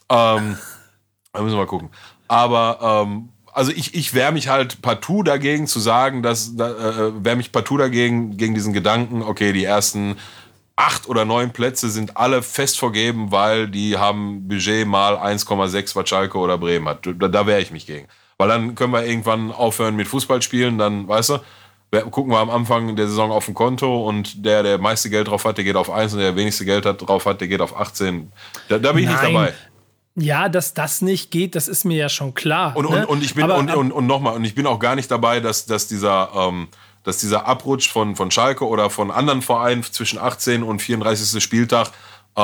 Speaker 1: Aber also ich wehre mich halt partout dagegen zu sagen, gegen diesen Gedanken, okay, die ersten 8 oder 9 Plätze sind alle fest vergeben, weil die haben Budget mal 1,6, was Schalke oder Bremen hat. Da wehre ich mich gegen. Weil dann können wir irgendwann aufhören mit Fußball spielen, dann, weißt du, gucken wir am Anfang der Saison auf ein Konto und der meiste Geld drauf hat, der geht auf 1 und der wenigste Geld drauf hat, der geht auf 18. Da bin ich nicht dabei.
Speaker 2: Ja, dass das nicht geht, das ist mir ja schon klar.
Speaker 1: Und ich bin ich bin auch gar nicht dabei, dass dieser Abrutsch von Schalke oder von anderen Vereinen zwischen 18 und 34. Spieltag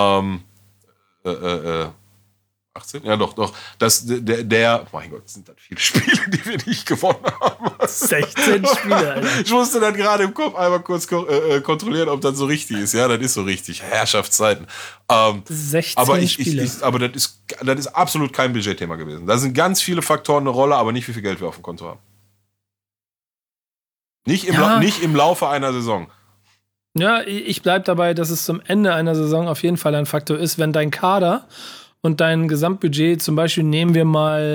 Speaker 1: 18? Ja, doch. Dass mein Gott, sind das viele Spiele, die wir nicht gewonnen haben.
Speaker 2: 16 Spiele, Alter.
Speaker 1: Ich musste dann gerade im Kopf einmal kurz kontrollieren, ob das so richtig ist. Ja, das ist so richtig. Herrschaftszeiten.
Speaker 2: 16 Spiele.
Speaker 1: Aber das ist absolut kein Budgetthema gewesen. Da sind ganz viele Faktoren eine Rolle, aber nicht, wie viel Geld wir auf dem Konto haben. Nicht im Laufe einer Saison.
Speaker 2: Ja, ich bleibe dabei, dass es zum Ende einer Saison auf jeden Fall ein Faktor ist, wenn dein Kader und dein Gesamtbudget, zum Beispiel nehmen wir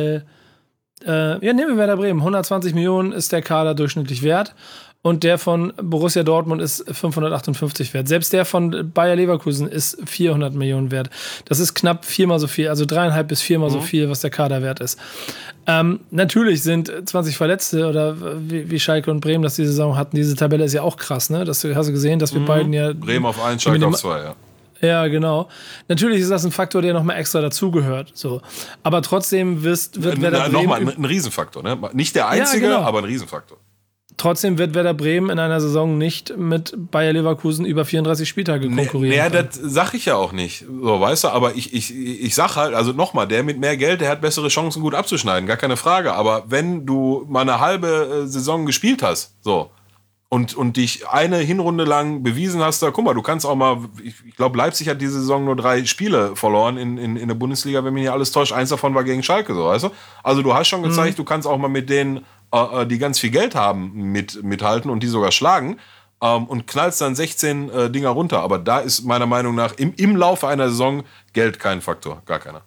Speaker 2: Werder Bremen, 120 Millionen ist der Kader durchschnittlich wert und der von Borussia Dortmund ist 558 wert. Selbst der von Bayer Leverkusen ist 400 Millionen wert. Das ist knapp 4-mal so viel, also 3,5 bis 4-mal so viel, was der Kader wert ist. Natürlich sind 20 Verletzte oder wie Schalke und Bremen das die Saison hatten. Diese Tabelle ist ja auch krass, ne? Hast du gesehen, dass wir beiden ja...
Speaker 1: Bremen auf 1, Schalke auf 2, ja.
Speaker 2: Ja, genau. Natürlich ist das ein Faktor, der nochmal extra dazugehört. So. Aber trotzdem wird Werder Bremen...
Speaker 1: Nochmal ein Riesenfaktor, ne? Nicht der einzige, ja, genau, aber ein Riesenfaktor.
Speaker 2: Trotzdem wird Werder Bremen in einer Saison nicht mit Bayer Leverkusen über 34 Spieltage konkurrieren.
Speaker 1: Ja, das sag ich ja auch nicht. So, weißt du, aber ich sag halt, also nochmal, der mit mehr Geld, der hat bessere Chancen, gut abzuschneiden, gar keine Frage. Aber wenn du mal eine halbe Saison gespielt hast, so, und dich eine Hinrunde lang bewiesen hast, da, guck mal, du kannst auch mal, ich glaube, Leipzig hat diese Saison nur 3 Spiele verloren in der Bundesliga, wenn mich nicht alles täuscht. 1 davon war gegen Schalke, so, weißt du? Also du hast schon gezeigt, du kannst auch mal mit denen, die ganz viel Geld haben, mithalten und die sogar schlagen, und knallst dann 16 Dinger runter. Aber da ist meiner Meinung nach im Laufe einer Saison Geld kein Faktor, gar keiner.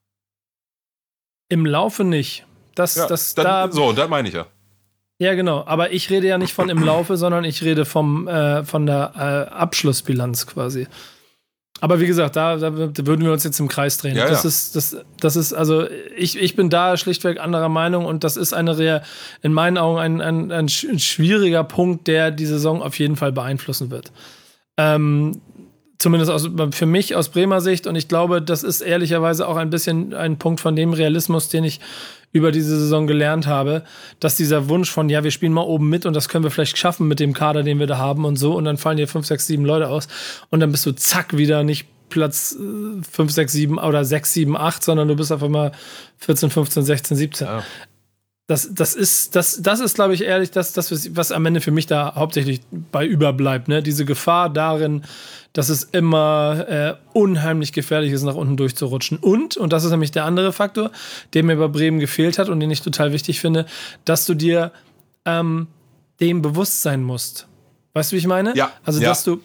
Speaker 2: Im Laufe nicht. Das
Speaker 1: meine ich ja.
Speaker 2: Ja, genau. Aber ich rede ja nicht von im Laufe, sondern ich rede von der Abschlussbilanz quasi. Aber wie gesagt, da würden wir uns jetzt im Kreis drehen.
Speaker 1: Ja,
Speaker 2: das ist, also ich bin da schlichtweg anderer Meinung und das ist in meinen Augen ein zum Zumindest für mich aus Bremer Sicht. Und ich glaube, das ist ehrlicherweise auch ein bisschen ein Punkt von dem Realismus, den ich über diese Saison gelernt habe, dass dieser Wunsch von, ja, wir spielen mal oben mit und das können wir vielleicht schaffen mit dem Kader, den wir da haben und so. Und dann fallen dir 5, 6, 7 Leute aus. Und dann bist du zack wieder nicht Platz 5, 6, 7 oder 6, 7, 8, sondern du bist auf einmal 14, 15, 16, 17. Ja. Das ist, glaube ich, ehrlich, das, was am Ende für mich da hauptsächlich bei überbleibt. Ne? Diese Gefahr darin, dass es immer unheimlich gefährlich ist, nach unten durchzurutschen. Und das ist nämlich der andere Faktor, der mir bei Bremen gefehlt hat und den ich total wichtig finde, dass du dir dem bewusst sein musst. Weißt du, wie ich meine?
Speaker 1: Ja.
Speaker 2: Also, dass du,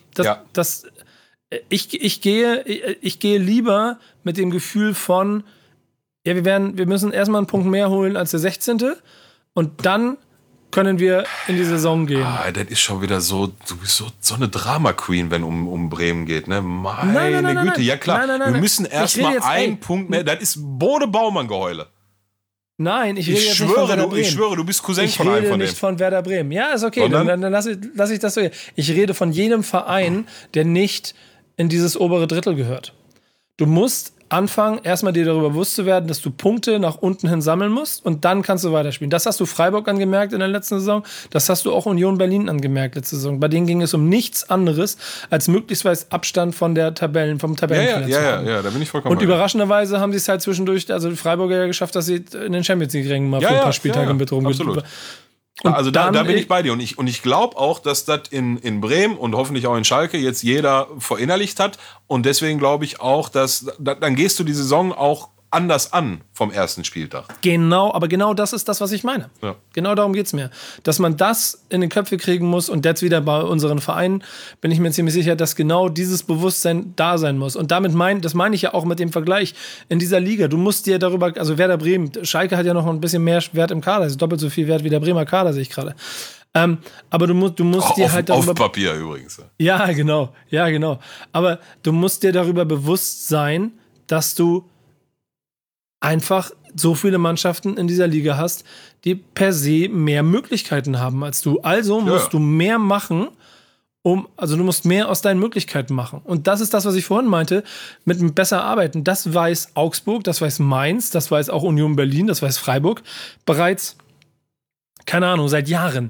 Speaker 2: ich gehe lieber mit dem Gefühl von, ja, wir müssen erstmal einen Punkt mehr holen als der 16. Und dann können wir in die Saison gehen.
Speaker 1: Das ist schon wieder so, du bist so eine Drama-Queen, wenn um Bremen geht, ne? Meine Güte, nein. Ja klar, wir müssen erstmal einen Punkt mehr, das ist Bode Baumann-Geheule.
Speaker 2: Nein, ich rede jetzt nicht von Werder Bremen.
Speaker 1: Ich schwöre, du bist Cousin von einem von dem.
Speaker 2: Ich rede nicht von Werder Bremen. Ja, ist okay, dann lass ich das so. Ich rede von jenem Verein, der nicht in dieses obere Drittel gehört. Du musst anfangen, erstmal dir darüber bewusst zu werden, dass du Punkte nach unten hin sammeln musst und dann kannst du weiterspielen. Das hast du Freiburg angemerkt in der letzten Saison, das hast du auch Union Berlin angemerkt letzte Saison. Bei denen ging es um nichts anderes als möglichst weit Abstand vom Tabellenplatz.
Speaker 1: Ja, da bin ich vollkommen.
Speaker 2: Und überraschenderweise haben sie es halt zwischendurch, also die Freiburger ja geschafft, dass sie in den Champions League-Rängen mal für ein paar Spieltage mit rumgekommen sind.
Speaker 1: Also da bin ich bei dir. Und ich glaube auch, dass das in Bremen und hoffentlich auch in Schalke jetzt jeder verinnerlicht hat. Und deswegen glaube ich auch, dass dann gehst du die Saison auch anders an vom ersten Spieltag.
Speaker 2: Genau, aber genau das ist das, was ich meine.
Speaker 1: Ja.
Speaker 2: Genau darum geht es mir. Dass man das in den Köpfe kriegen muss und jetzt wieder bei unseren Vereinen bin ich mir ziemlich sicher, dass genau dieses Bewusstsein da sein muss. Und das meine ich ja auch mit dem Vergleich in dieser Liga. Du musst dir darüber, also Werder Bremen, Schalke hat ja noch ein bisschen mehr Wert im Kader, das ist doppelt so viel Wert wie der Bremer Kader, sehe ich gerade. Aber du musst dir halt darüber...
Speaker 1: Auf Papier übrigens.
Speaker 2: Ja, genau. Aber du musst dir darüber bewusst sein, dass du einfach so viele Mannschaften in dieser Liga hast, die per se mehr Möglichkeiten haben als du. Also musst du mehr machen, du musst mehr aus deinen Möglichkeiten machen. Und das ist das, was ich vorhin meinte, mit dem besser arbeiten. Das weiß Augsburg, das weiß Mainz, das weiß auch Union Berlin, das weiß Freiburg bereits, keine Ahnung, seit Jahren.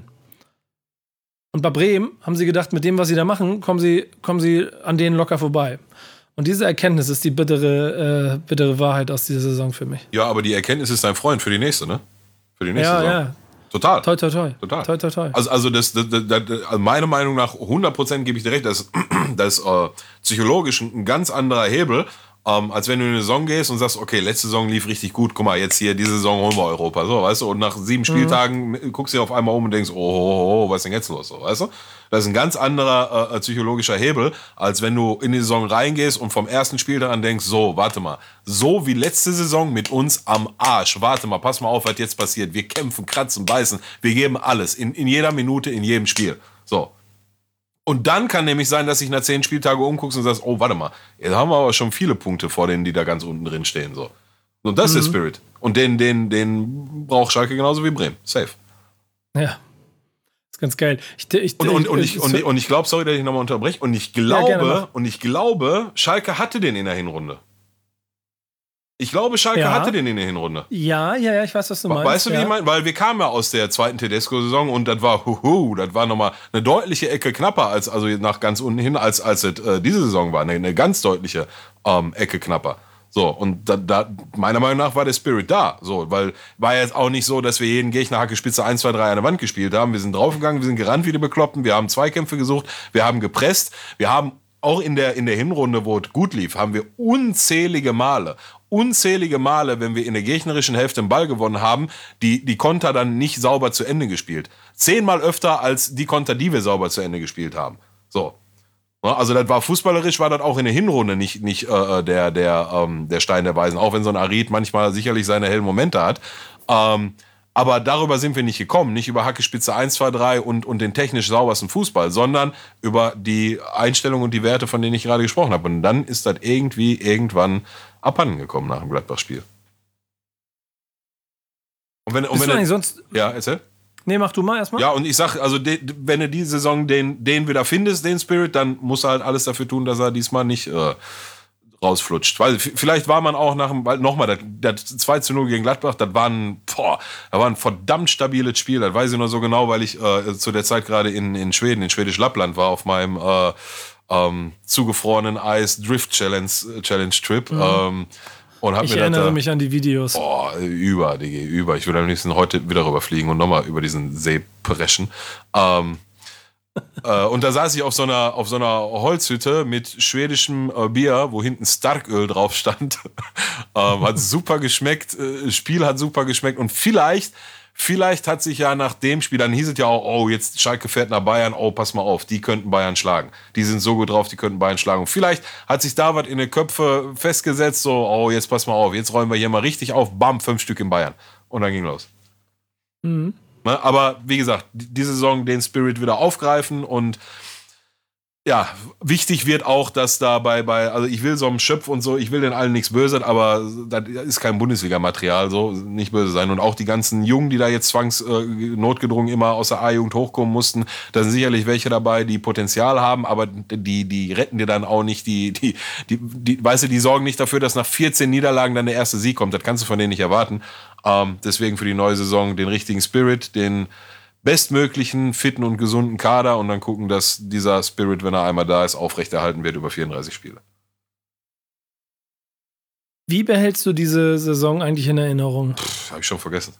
Speaker 2: Und bei Bremen haben sie gedacht, mit dem, was sie da machen, kommen sie an denen locker vorbei. Und diese Erkenntnis ist die bittere Wahrheit aus dieser Saison für mich.
Speaker 1: Ja, aber die Erkenntnis ist dein Freund für die nächste, ne? Für die nächste Saison. Ja. Total.
Speaker 2: Toi.
Speaker 1: Total. Also das, meiner Meinung nach 100% gebe ich dir recht, das ist psychologisch ein ganz anderer Hebel, als wenn du in eine Saison gehst und sagst, okay, letzte Saison lief richtig gut, guck mal, jetzt hier, diese Saison holen wir Europa, so, weißt du, und nach 7 Spieltagen guckst du dir auf einmal um und denkst, oh, was ist denn jetzt los, so, weißt du? Das ist ein ganz anderer psychologischer Hebel, als wenn du in die Saison reingehst und vom ersten Spieltag an denkst, so, warte mal, so wie letzte Saison mit uns am Arsch, warte mal, pass mal auf, was jetzt passiert, wir kämpfen, kratzen, beißen, wir geben alles, in jeder Minute, in jedem Spiel, so. Und dann kann nämlich sein, dass sich nach 10 Spieltage umguckst und sagst, oh, warte mal, jetzt haben wir aber schon viele Punkte vor denen, die da ganz unten drin stehen. So. Und das ist der Spirit. Und den braucht Schalke genauso wie Bremen. Safe.
Speaker 2: Ja. Ist ganz geil.
Speaker 1: Und ich glaube, sorry, dass ich nochmal unterbreche, und ich glaube, Schalke hatte den in der Hinrunde. Ich glaube, Schalke hatte den in der Hinrunde.
Speaker 2: Ja, ich weiß, was du meinst.
Speaker 1: Weißt du, wie ich meine? Weil wir kamen ja aus der zweiten Tedesco-Saison und das war nochmal eine deutliche Ecke knapper, also nach ganz unten hin, als es diese Saison war. Eine ganz deutliche Ecke knapper. So, und da meiner Meinung nach war der Spirit da. So, weil war jetzt auch nicht so, dass wir jeden Gegner Hackespitze 1, 2, 3 an der Wand gespielt haben. Wir sind draufgegangen, wir sind gerannt wie die Bekloppten, wir haben Zweikämpfe gesucht, wir haben gepresst, wir haben auch in der Hinrunde, wo es gut lief, haben wir unzählige Male, wenn wir in der gegnerischen Hälfte den Ball gewonnen haben, die Konter dann nicht sauber zu Ende gespielt. 10-mal öfter als die Konter, die wir sauber zu Ende gespielt haben. So. Also das war fußballerisch, war das auch in der Hinrunde nicht der Stein der Weisen, auch wenn so ein Arid manchmal sicherlich seine hellen Momente hat. Aber darüber sind wir nicht gekommen, nicht über Hackespitze 1, 2, 3 und den technisch saubersten Fußball, sondern über die Einstellung und die Werte, von denen ich gerade gesprochen habe. Und dann ist das irgendwann abhanden gekommen nach dem Gladbach-Spiel.
Speaker 2: Ja, erzähl. Nee, mach du mal erstmal.
Speaker 1: Ja, und ich sag, also wenn du die Saison den wieder findest, den Spirit, dann muss er halt alles dafür tun, dass er diesmal nicht rausflutscht. Weil vielleicht war man auch nochmal, das 2:0 gegen Gladbach, das war ein verdammt stabiles Spiel. Das weiß ich noch so genau, weil ich zu der Zeit gerade in Schweden, in Schwedisch Lappland war, auf meinem zugefrorenen Eis Drift Challenge Trip. Und
Speaker 2: ich erinnere mich an die Videos.
Speaker 1: Über. Ich würde am liebsten heute wieder rüberfliegen und nochmal über diesen See preschen. Und da saß ich auf so einer Holzhütte mit schwedischem Bier, wo hinten Starköl drauf stand. Hat super geschmeckt, Spiel hat super geschmeckt und vielleicht hat sich ja nach dem Spiel, dann hieß es ja auch, oh, jetzt Schalke fährt nach Bayern, oh, pass mal auf, die könnten Bayern schlagen. Die sind so gut drauf, die könnten Bayern schlagen. Und vielleicht hat sich da was in den Köpfe festgesetzt, so, oh, jetzt pass mal auf, jetzt räumen wir hier mal richtig auf, bam, 5 Stück in Bayern. Und dann ging los. Mhm. Ne, aber wie gesagt, diese Saison den Spirit wieder aufgreifen und ja, wichtig wird auch, dass da also ich will so einem Schöpf und so, ich will den allen nichts Böses, aber das ist kein Bundesliga-Material, so, nicht böse sein. Und auch die ganzen Jungen, die da jetzt notgedrungen immer aus der A-Jugend hochkommen mussten, da sind sicherlich welche dabei, die Potenzial haben, aber die retten dir dann auch nicht, weißt du, die sorgen nicht dafür, dass nach 14 Niederlagen dann der erste Sieg kommt. Das kannst du von denen nicht erwarten. Deswegen für die neue Saison den richtigen Spirit, den bestmöglichen, fitten und gesunden Kader und dann gucken, dass dieser Spirit, wenn er einmal da ist, aufrechterhalten wird über 34 Spiele.
Speaker 2: Wie behältst du diese Saison eigentlich in Erinnerung?
Speaker 1: Hab ich schon vergessen.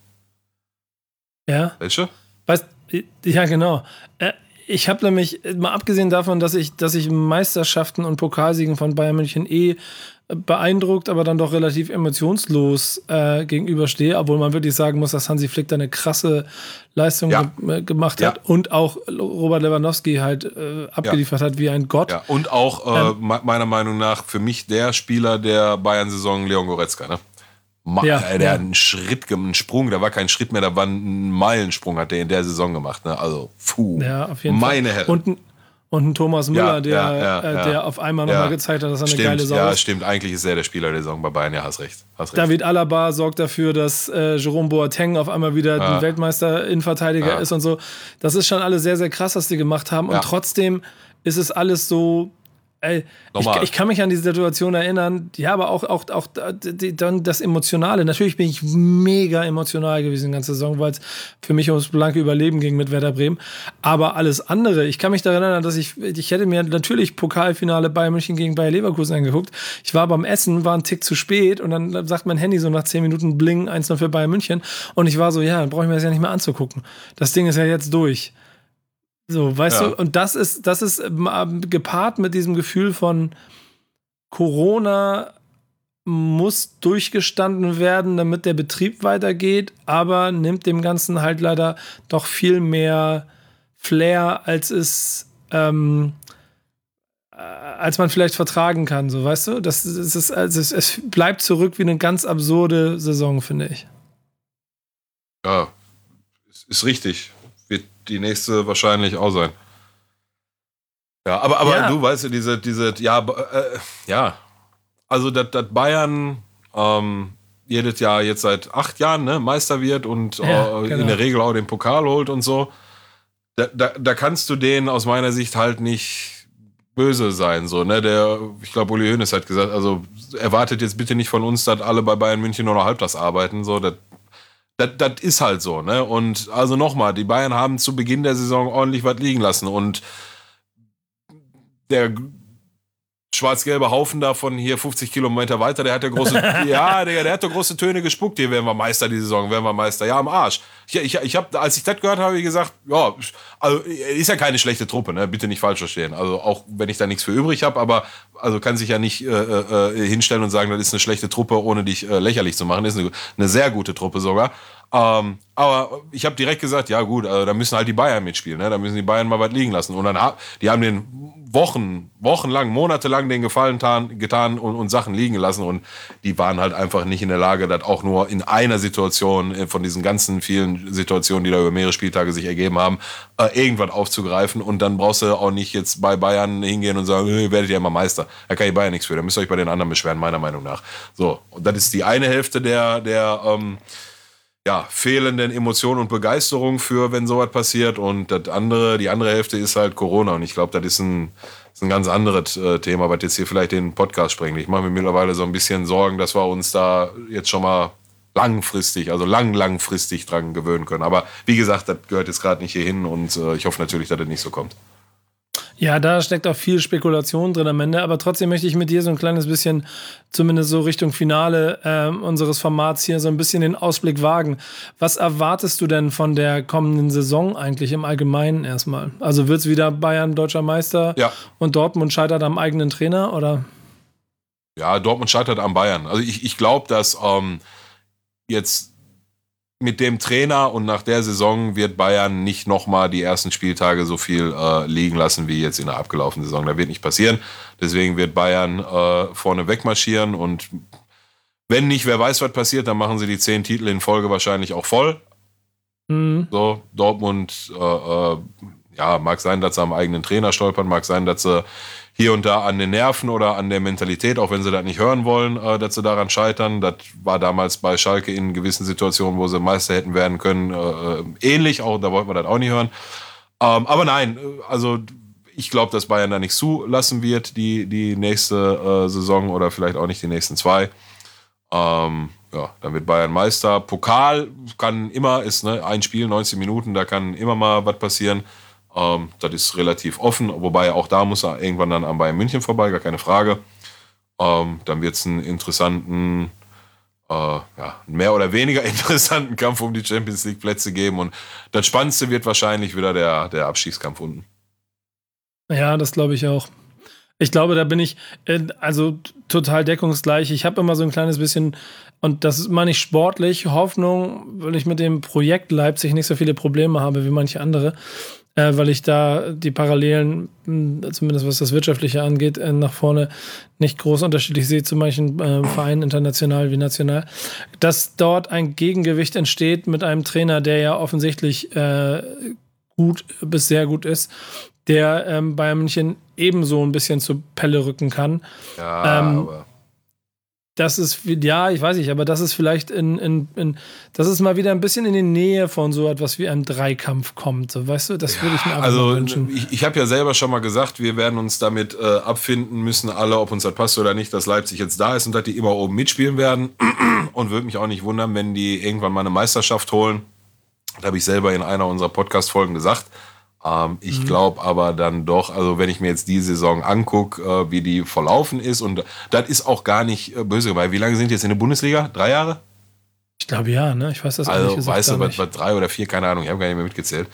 Speaker 2: Ja?
Speaker 1: Welche?
Speaker 2: Ja, genau. Ich habe nämlich, mal abgesehen davon, dass ich Meisterschaften und Pokalsiegen von Bayern München beeindruckt, aber dann doch relativ emotionslos gegenüberstehe, obwohl man wirklich sagen muss, dass Hansi Flick da eine krasse Leistung gemacht hat und auch Robert Lewandowski halt abgeliefert hat wie ein Gott.
Speaker 1: Ja. Und auch meiner Meinung nach für mich der Spieler der Bayern-Saison, Leon Goretzka, ne? Der hat einen Sprung, da war kein Schritt mehr, da war ein Meilensprung, hat der in der Saison gemacht, ne? Also,
Speaker 2: auf jeden Fall.
Speaker 1: Meine Herren.
Speaker 2: Und ein Thomas Müller, der auf einmal nochmal gezeigt hat, dass er eine geile Sau ist.
Speaker 1: Ja, stimmt. Eigentlich ist er der Spieler der Saison bei Bayern. Ja, hast recht.
Speaker 2: David Alaba sorgt dafür, dass Jerome Boateng auf einmal wieder ein Weltmeister-Innenverteidiger ist und so. Das ist schon alles sehr, sehr krass, was die gemacht haben. Und trotzdem ist es alles so... Ich kann mich an die Situation erinnern, ja, aber auch dann das Emotionale. Natürlich bin ich mega emotional gewesen die ganze Saison, weil es für mich ums blanke Überleben ging mit Werder Bremen. Aber alles andere, ich kann mich daran erinnern, dass ich hätte mir natürlich Pokalfinale Bayern München gegen Bayer Leverkusen angeguckt. Ich war beim Essen, war ein Tick zu spät und dann sagt mein Handy so nach 10 Minuten bling, 1-0 für Bayern München. Und ich war so, ja, dann brauche ich mir das ja nicht mehr anzugucken. Das Ding ist ja jetzt durch. So, weißt du, und das ist gepaart mit diesem Gefühl von Corona muss durchgestanden werden, damit der Betrieb weitergeht, aber nimmt dem Ganzen halt leider doch viel mehr Flair, als man vielleicht vertragen kann, so, weißt du? Es bleibt zurück wie eine ganz absurde Saison, finde ich.
Speaker 1: Ja, ist richtig. Wird die nächste wahrscheinlich auch sein. Ja, aber du weißt ja, also dass Bayern jedes Jahr jetzt seit 8 Jahren Meister wird und in der Regel auch den Pokal holt und so, da kannst du denen aus meiner Sicht halt nicht böse sein. So, ne? Ich glaube, Uli Hoeneß hat gesagt, also erwartet jetzt bitte nicht von uns, dass alle bei Bayern München nur noch halbtags arbeiten. So, das ist halt so, ne? Und also nochmal, die Bayern haben zu Beginn der Saison ordentlich was liegen lassen und der schwarz-gelbe Haufen da von hier 50 Kilometer weiter, der hat ja große, der hat ja große Töne gespuckt, hier werden wir Meister die Saison, ja, am Arsch. Ich habe, als ich das gehört habe, ich gesagt, ja, also ist ja keine schlechte Truppe, ne? Bitte nicht falsch verstehen. Also auch wenn ich da nichts für übrig habe, aber also kann sich ja nicht hinstellen und sagen, das ist eine schlechte Truppe, ohne dich lächerlich zu machen. Das ist eine sehr gute Truppe sogar. Aber ich habe direkt gesagt, ja gut, also da müssen halt die Bayern mitspielen, ne? Da müssen die Bayern mal was liegen lassen. Und dann die haben den wochenlang, monatelang den Gefallen getan und Sachen liegen gelassen. Und die waren halt einfach nicht in der Lage, das auch nur in einer Situation von diesen ganzen vielen Situationen, die da über mehrere Spieltage sich ergeben haben, irgendwas aufzugreifen. Und dann brauchst du auch nicht jetzt bei Bayern hingehen und sagen, werdet ihr immer Meister. Da kann die Bayern nichts für. Da müsst ihr euch bei den anderen beschweren, meiner Meinung nach. So, und das ist die eine Hälfte der fehlenden Emotionen und Begeisterung für, wenn sowas passiert. Und die andere Hälfte ist halt Corona. Und ich glaube, das ist ein ganz anderes Thema, was jetzt hier vielleicht den Podcast sprengt. Ich mache mir mittlerweile so ein bisschen Sorgen, dass wir uns da jetzt schon mal langfristig dran gewöhnen können. Aber wie gesagt, das gehört jetzt gerade nicht hierhin und ich hoffe natürlich, dass das nicht so kommt.
Speaker 2: Ja, da steckt auch viel Spekulation drin am Ende, aber trotzdem möchte ich mit dir so ein kleines bisschen, zumindest so Richtung Finale unseres Formats hier, so ein bisschen den Ausblick wagen. Was erwartest du denn von der kommenden Saison eigentlich im Allgemeinen erstmal? Also wird es wieder Bayern deutscher Meister und Dortmund scheitert am eigenen Trainer, oder?
Speaker 1: Ja, Dortmund scheitert am Bayern. Also ich glaube, dass jetzt mit dem Trainer und nach der Saison wird Bayern nicht nochmal die ersten Spieltage so viel liegen lassen wie jetzt in der abgelaufenen Saison. Das wird nicht passieren. Deswegen wird Bayern vorne wegmarschieren und wenn nicht, wer weiß, was passiert, dann machen sie die 10 Titel in Folge wahrscheinlich auch voll. So, Dortmund, mag sein, dass sie am eigenen Trainer stolpern, mag sein, dass sie hier und da an den Nerven oder an der Mentalität, auch wenn sie das nicht hören wollen, dass sie daran scheitern. Das war damals bei Schalke in gewissen Situationen, wo sie Meister hätten werden können, ähnlich. Auch da wollten wir das auch nicht hören. Aber nein, also ich glaube, dass Bayern da nichts zulassen wird, die nächste Saison oder vielleicht auch nicht die nächsten 2. Dann wird Bayern Meister. Pokal kann immer, ist ein Spiel, 90 Minuten, da kann immer mal was passieren. Das ist relativ offen, wobei auch da muss er irgendwann dann an Bayern München vorbei, gar keine Frage. Dann wird es einen interessanten, mehr oder weniger interessanten Kampf um die Champions League Plätze geben und das Spannendste wird wahrscheinlich wieder der Abstiegskampf unten.
Speaker 2: Ja, das glaube ich auch. Ich glaube, da bin ich total deckungsgleich. Ich habe immer so ein kleines bisschen, und das meine ich sportlich, Hoffnung, weil ich mit dem Projekt Leipzig nicht so viele Probleme habe wie manche andere, weil ich da die Parallelen, zumindest was das Wirtschaftliche angeht, nach vorne nicht groß unterschiedlich sehe zu manchen Vereinen, international wie national, dass dort ein Gegengewicht entsteht mit einem Trainer, der ja offensichtlich gut bis sehr gut ist, der Bayern München ebenso ein bisschen zur Pelle rücken kann.
Speaker 1: Ja, aber
Speaker 2: das ist, ja, ich weiß nicht, aber das ist vielleicht das ist mal wieder ein bisschen in die Nähe von so etwas wie einem Dreikampf kommt. So, weißt du, das würde ich mir einfach mal wünschen.
Speaker 1: Ich habe ja selber schon mal gesagt, wir werden uns damit abfinden müssen, alle, ob uns das passt oder nicht, dass Leipzig jetzt da ist und dass die immer oben mitspielen werden. Und würde mich auch nicht wundern, wenn die irgendwann mal eine Meisterschaft holen. Das habe ich selber in einer unserer Podcast-Folgen gesagt. Ich glaube aber dann doch, also wenn ich mir jetzt die Saison angucke, wie die verlaufen ist, und das ist auch gar nicht böse, weil wie lange sind die jetzt in der Bundesliga? 3 Jahre?
Speaker 2: Ich glaube ja, ne? Ich weiß das
Speaker 1: also,
Speaker 2: ehrlich gesagt
Speaker 1: weißt du,
Speaker 2: gar nicht.
Speaker 1: was 3 oder 4, keine Ahnung, ich habe gar nicht mehr mitgezählt.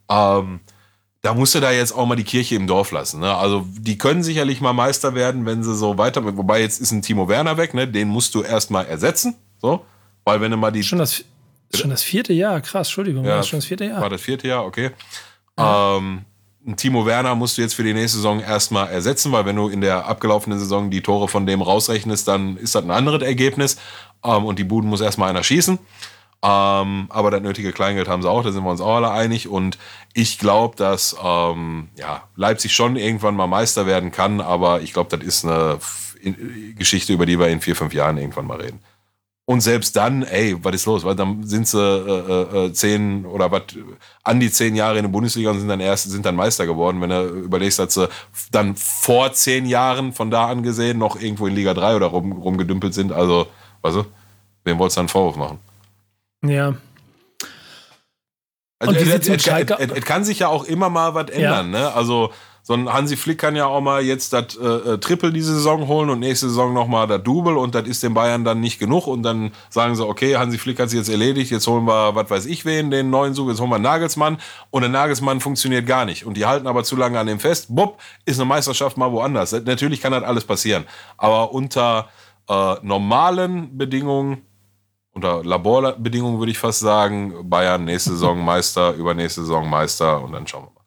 Speaker 1: Da musst du da jetzt auch mal die Kirche im Dorf lassen. Ne? Also die können sicherlich mal Meister werden, wenn sie so weiter, wobei jetzt ist ein Timo Werner weg, ne? Den musst du erstmal ersetzen, so, weil wenn du mal die...
Speaker 2: Schon das 4. Jahr, krass, Entschuldigung,
Speaker 1: Ja,
Speaker 2: das ist schon das 4. Jahr.
Speaker 1: War das 4. Jahr, okay. Ein Timo Werner musst du jetzt für die nächste Saison erstmal ersetzen, weil wenn du in der abgelaufenen Saison die Tore von dem rausrechnest, dann ist das ein anderes Ergebnis und die Buden muss erstmal einer schießen. Aber das nötige Kleingeld haben sie auch, da sind wir uns auch alle einig und ich glaube, dass Leipzig schon irgendwann mal Meister werden kann, aber ich glaube, das ist eine Geschichte, über die wir in 4-5 Jahren irgendwann mal reden. Und selbst dann, was ist los? Weil dann sind sie 10 oder was, an die 10 Jahre in der Bundesliga und sind dann Meister geworden. Wenn du überlegst, dass sie dann vor 10 Jahren von da an gesehen noch irgendwo in Liga 3 oder rumgedümpelt sind. Also, weißt du, wem wolltest du einen Vorwurf machen?
Speaker 2: Ja.
Speaker 1: Also, es kann sich ja auch immer mal was ändern, ne? Also, so ein Hansi Flick kann ja auch mal jetzt das Triple diese Saison holen und nächste Saison nochmal das Double und das ist den Bayern dann nicht genug und dann sagen sie, okay, Hansi Flick hat sich jetzt erledigt, jetzt holen wir, was weiß ich wen, den neuen Such, jetzt holen wir Nagelsmann und der Nagelsmann funktioniert gar nicht und die halten aber zu lange an dem fest, ist eine Meisterschaft mal woanders. Natürlich kann das alles passieren, aber unter normalen Bedingungen, unter Laborbedingungen würde ich fast sagen, Bayern nächste Saison Meister, übernächste Saison Meister und dann schauen wir mal.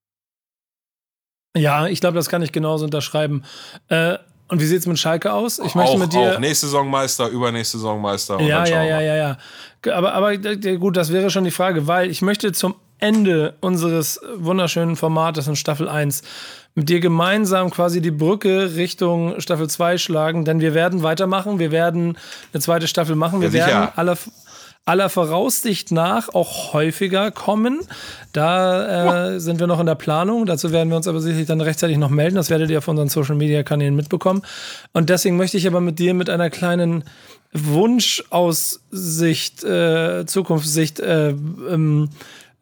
Speaker 2: Ja, ich glaube, das kann ich genauso unterschreiben. Und wie sieht es mit Schalke aus? Ich möchte mit dir
Speaker 1: auch nächste Saison Meister, übernächste Saison Meister. Und
Speaker 2: ja,
Speaker 1: dann schauen wir
Speaker 2: ja. Aber gut, das wäre schon die Frage, weil ich möchte zum Ende unseres wunderschönen Formates in Staffel 1 mit dir gemeinsam quasi die Brücke Richtung Staffel 2 schlagen, denn wir werden weitermachen, wir werden eine zweite Staffel machen, wir werden aller Voraussicht nach auch häufiger kommen. Da sind wir noch in der Planung. Dazu werden wir uns aber sicherlich dann rechtzeitig noch melden. Das werdet ihr auf unseren Social-Media-Kanälen mitbekommen. Und deswegen möchte ich aber mit dir mit einer kleinen Wunschaussicht, Zukunftssicht enden.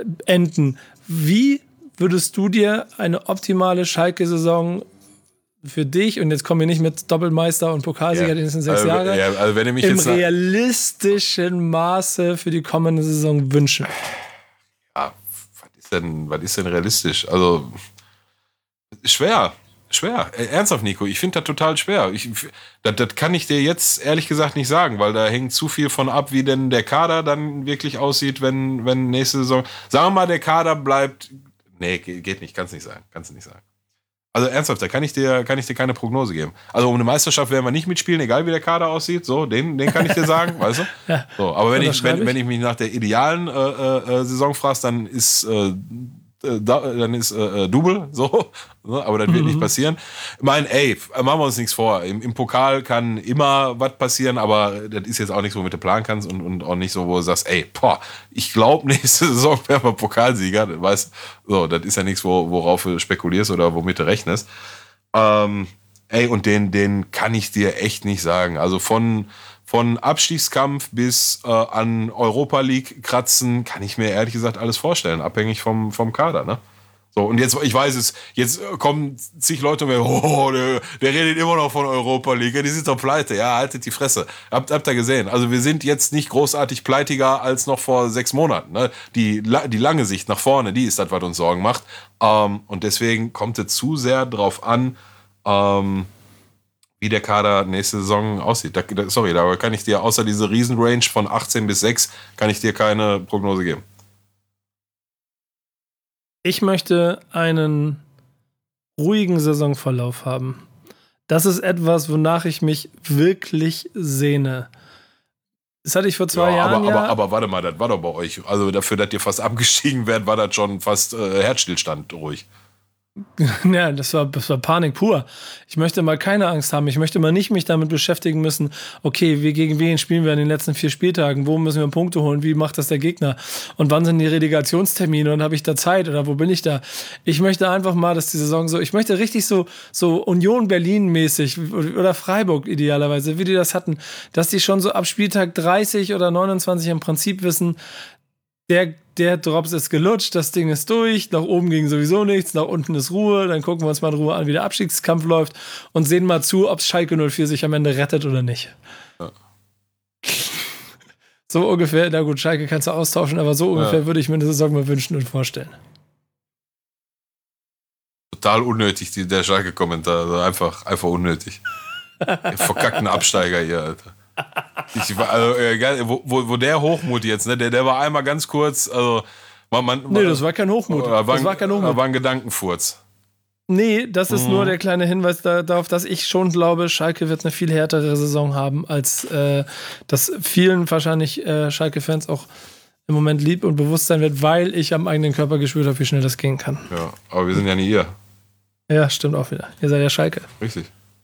Speaker 2: Wie würdest du dir eine optimale Schalke-Saison für dich, und jetzt kommen wir nicht mit Doppelmeister und Pokalsieger die nächsten 6 Jahre,
Speaker 1: also wenn ihr mich
Speaker 2: im
Speaker 1: jetzt
Speaker 2: realistischen Maße für die kommende Saison wünschen?
Speaker 1: Ja, was ist denn realistisch? Also, schwer. Ernsthaft, Nico, ich finde das total schwer. Das kann ich dir jetzt ehrlich gesagt nicht sagen, weil da hängt zu viel von ab, wie denn der Kader dann wirklich aussieht, wenn nächste Saison. Sagen wir mal, der Kader bleibt. Nee, geht nicht, kannst du nicht sagen. Also ernsthaft, da kann ich dir keine Prognose geben. Also um eine Meisterschaft werden wir nicht mitspielen, egal wie der Kader aussieht. So, den kann ich dir sagen, weißt du? Ja. So, aber wenn ich mich nach der idealen Saison fragst, dann ist Double, so, aber das wird nicht passieren. Ich meine, machen wir uns nichts vor. Im Pokal kann immer was passieren, aber das ist jetzt auch nichts, womit du planen kannst und auch nicht so, wo du sagst, ich glaube, nächste Saison werden wir Pokalsieger, weißt du, so, das ist ja nichts, worauf du spekulierst oder womit du rechnest. Und den kann ich dir echt nicht sagen. Also von Abstiegskampf bis an Europa League kratzen, kann ich mir ehrlich gesagt alles vorstellen, abhängig vom Kader, ne? So, und jetzt, ich weiß es, jetzt kommen zig Leute und mir, der redet immer noch von Europa League, die sind doch pleite, ja, haltet die Fresse. Habt ihr gesehen? Also wir sind jetzt nicht großartig pleitiger als noch vor 6 Monaten, ne? Die lange Sicht nach vorne, die ist das, was uns Sorgen macht. Und deswegen kommt es zu sehr drauf an, wie der Kader nächste Saison aussieht. Da kann ich dir, außer diese Riesenrange von 18 bis 6, kann ich dir keine Prognose geben.
Speaker 2: Ich möchte einen ruhigen Saisonverlauf haben. Das ist etwas, wonach ich mich wirklich sehne. Das hatte ich vor 2 Jahren.
Speaker 1: Aber warte mal, das war doch bei euch. Also dafür, dass ihr fast abgestiegen wärt, war das schon fast Herzstillstand ruhig.
Speaker 2: Ja, das war Panik pur. Ich möchte mal keine Angst haben. Ich möchte mal nicht mich damit beschäftigen müssen, okay, gegen wen spielen wir in den letzten 4 Spieltagen? Wo müssen wir Punkte holen? Wie macht das der Gegner? Und wann sind die Relegationstermine? Und habe ich da Zeit? Oder wo bin ich da? Ich möchte einfach mal, dass die Saison ich möchte richtig so Union Berlin mäßig oder Freiburg idealerweise, wie die das hatten, dass die schon so ab Spieltag 30 oder 29 im Prinzip wissen, der Drops ist gelutscht, das Ding ist durch, nach oben ging sowieso nichts, nach unten ist Ruhe, dann gucken wir uns mal in Ruhe an, wie der Abstiegskampf läuft und sehen mal zu, ob Schalke 04 sich am Ende rettet oder nicht. Ja. So ungefähr, na gut, Schalke kannst du austauschen, aber so ungefähr würde ich mir eine Saison mal wünschen und vorstellen.
Speaker 1: Total unnötig, der Schalke-Kommentar, also einfach unnötig. Verkackten Absteiger hier, Alter. Wo der Hochmut jetzt, ne? Der war einmal ganz kurz, also
Speaker 2: nee, das war kein Hochmut. Das war kein Hochmut.
Speaker 1: War ein Gedankenfurz.
Speaker 2: Nee, das ist nur der kleine Hinweis darauf, dass ich schon glaube, Schalke wird eine viel härtere Saison haben, als das vielen wahrscheinlich Schalke-Fans auch im Moment lieb und bewusst sein wird, weil ich am eigenen Körper gespürt habe, wie schnell das gehen kann.
Speaker 1: Ja, aber wir sind ja nicht ihr.
Speaker 2: Ja, stimmt auch wieder. Ihr seid ja Schalke.
Speaker 1: Richtig.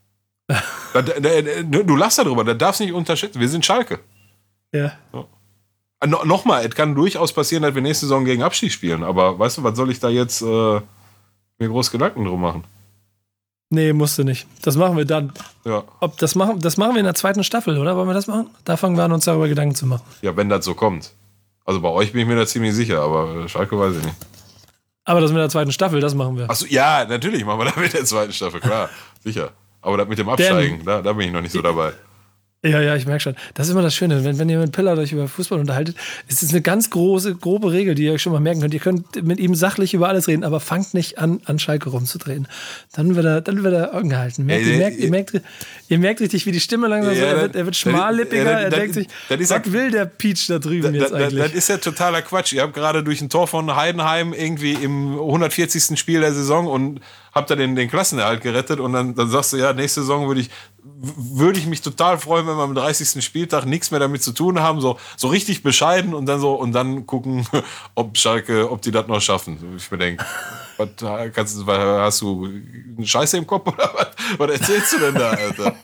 Speaker 1: Du lachst darüber, das darfst du nicht unterschätzen. Wir sind Schalke.
Speaker 2: Ja.
Speaker 1: So. Nochmal, es kann durchaus passieren, dass wir nächste Saison gegen Abstieg spielen, aber weißt du, was soll ich da jetzt mir groß Gedanken drum machen?
Speaker 2: Nee, musst du nicht. Das machen wir dann.
Speaker 1: Ja.
Speaker 2: Das machen wir in der 2. Staffel, oder? Wollen wir das machen? Da fangen wir an, uns darüber Gedanken zu machen.
Speaker 1: Ja, wenn das so kommt. Also bei euch bin ich mir da ziemlich sicher, aber Schalke weiß ich nicht.
Speaker 2: Aber das mit der 2. Staffel, das machen wir.
Speaker 1: Achso, ja, natürlich machen wir das mit der 2. Staffel, klar, sicher. Aber das mit dem Absteigen, da bin ich noch nicht so dabei.
Speaker 2: Ja, ich merke schon. Das ist immer das Schöne. Wenn ihr mit Pillard euch über Fußball unterhaltet, ist es eine ganz grobe Regel, die ihr euch schon mal merken könnt. Ihr könnt mit ihm sachlich über alles reden, aber fangt nicht an Schalke rumzudrehen. Dann wird er angehalten. Ihr merkt richtig, wie die Stimme langsam so, er wird schmallippiger. Er denkt sich, was will der Peach da drüben jetzt eigentlich?
Speaker 1: Das ist ja totaler Quatsch. Ihr habt gerade durch ein Tor von Heidenheim irgendwie im 140. Spiel der Saison und habt da den Klassenerhalt gerettet und dann sagst du, ja, nächste Saison würde ich mich total freuen, wenn wir am 30. Spieltag nichts mehr damit zu tun haben, so richtig bescheiden und dann gucken, ob die das noch schaffen. Ich mir denke, Hast du einen Scheiße im Kopf oder was? Was erzählst du denn da, Alter?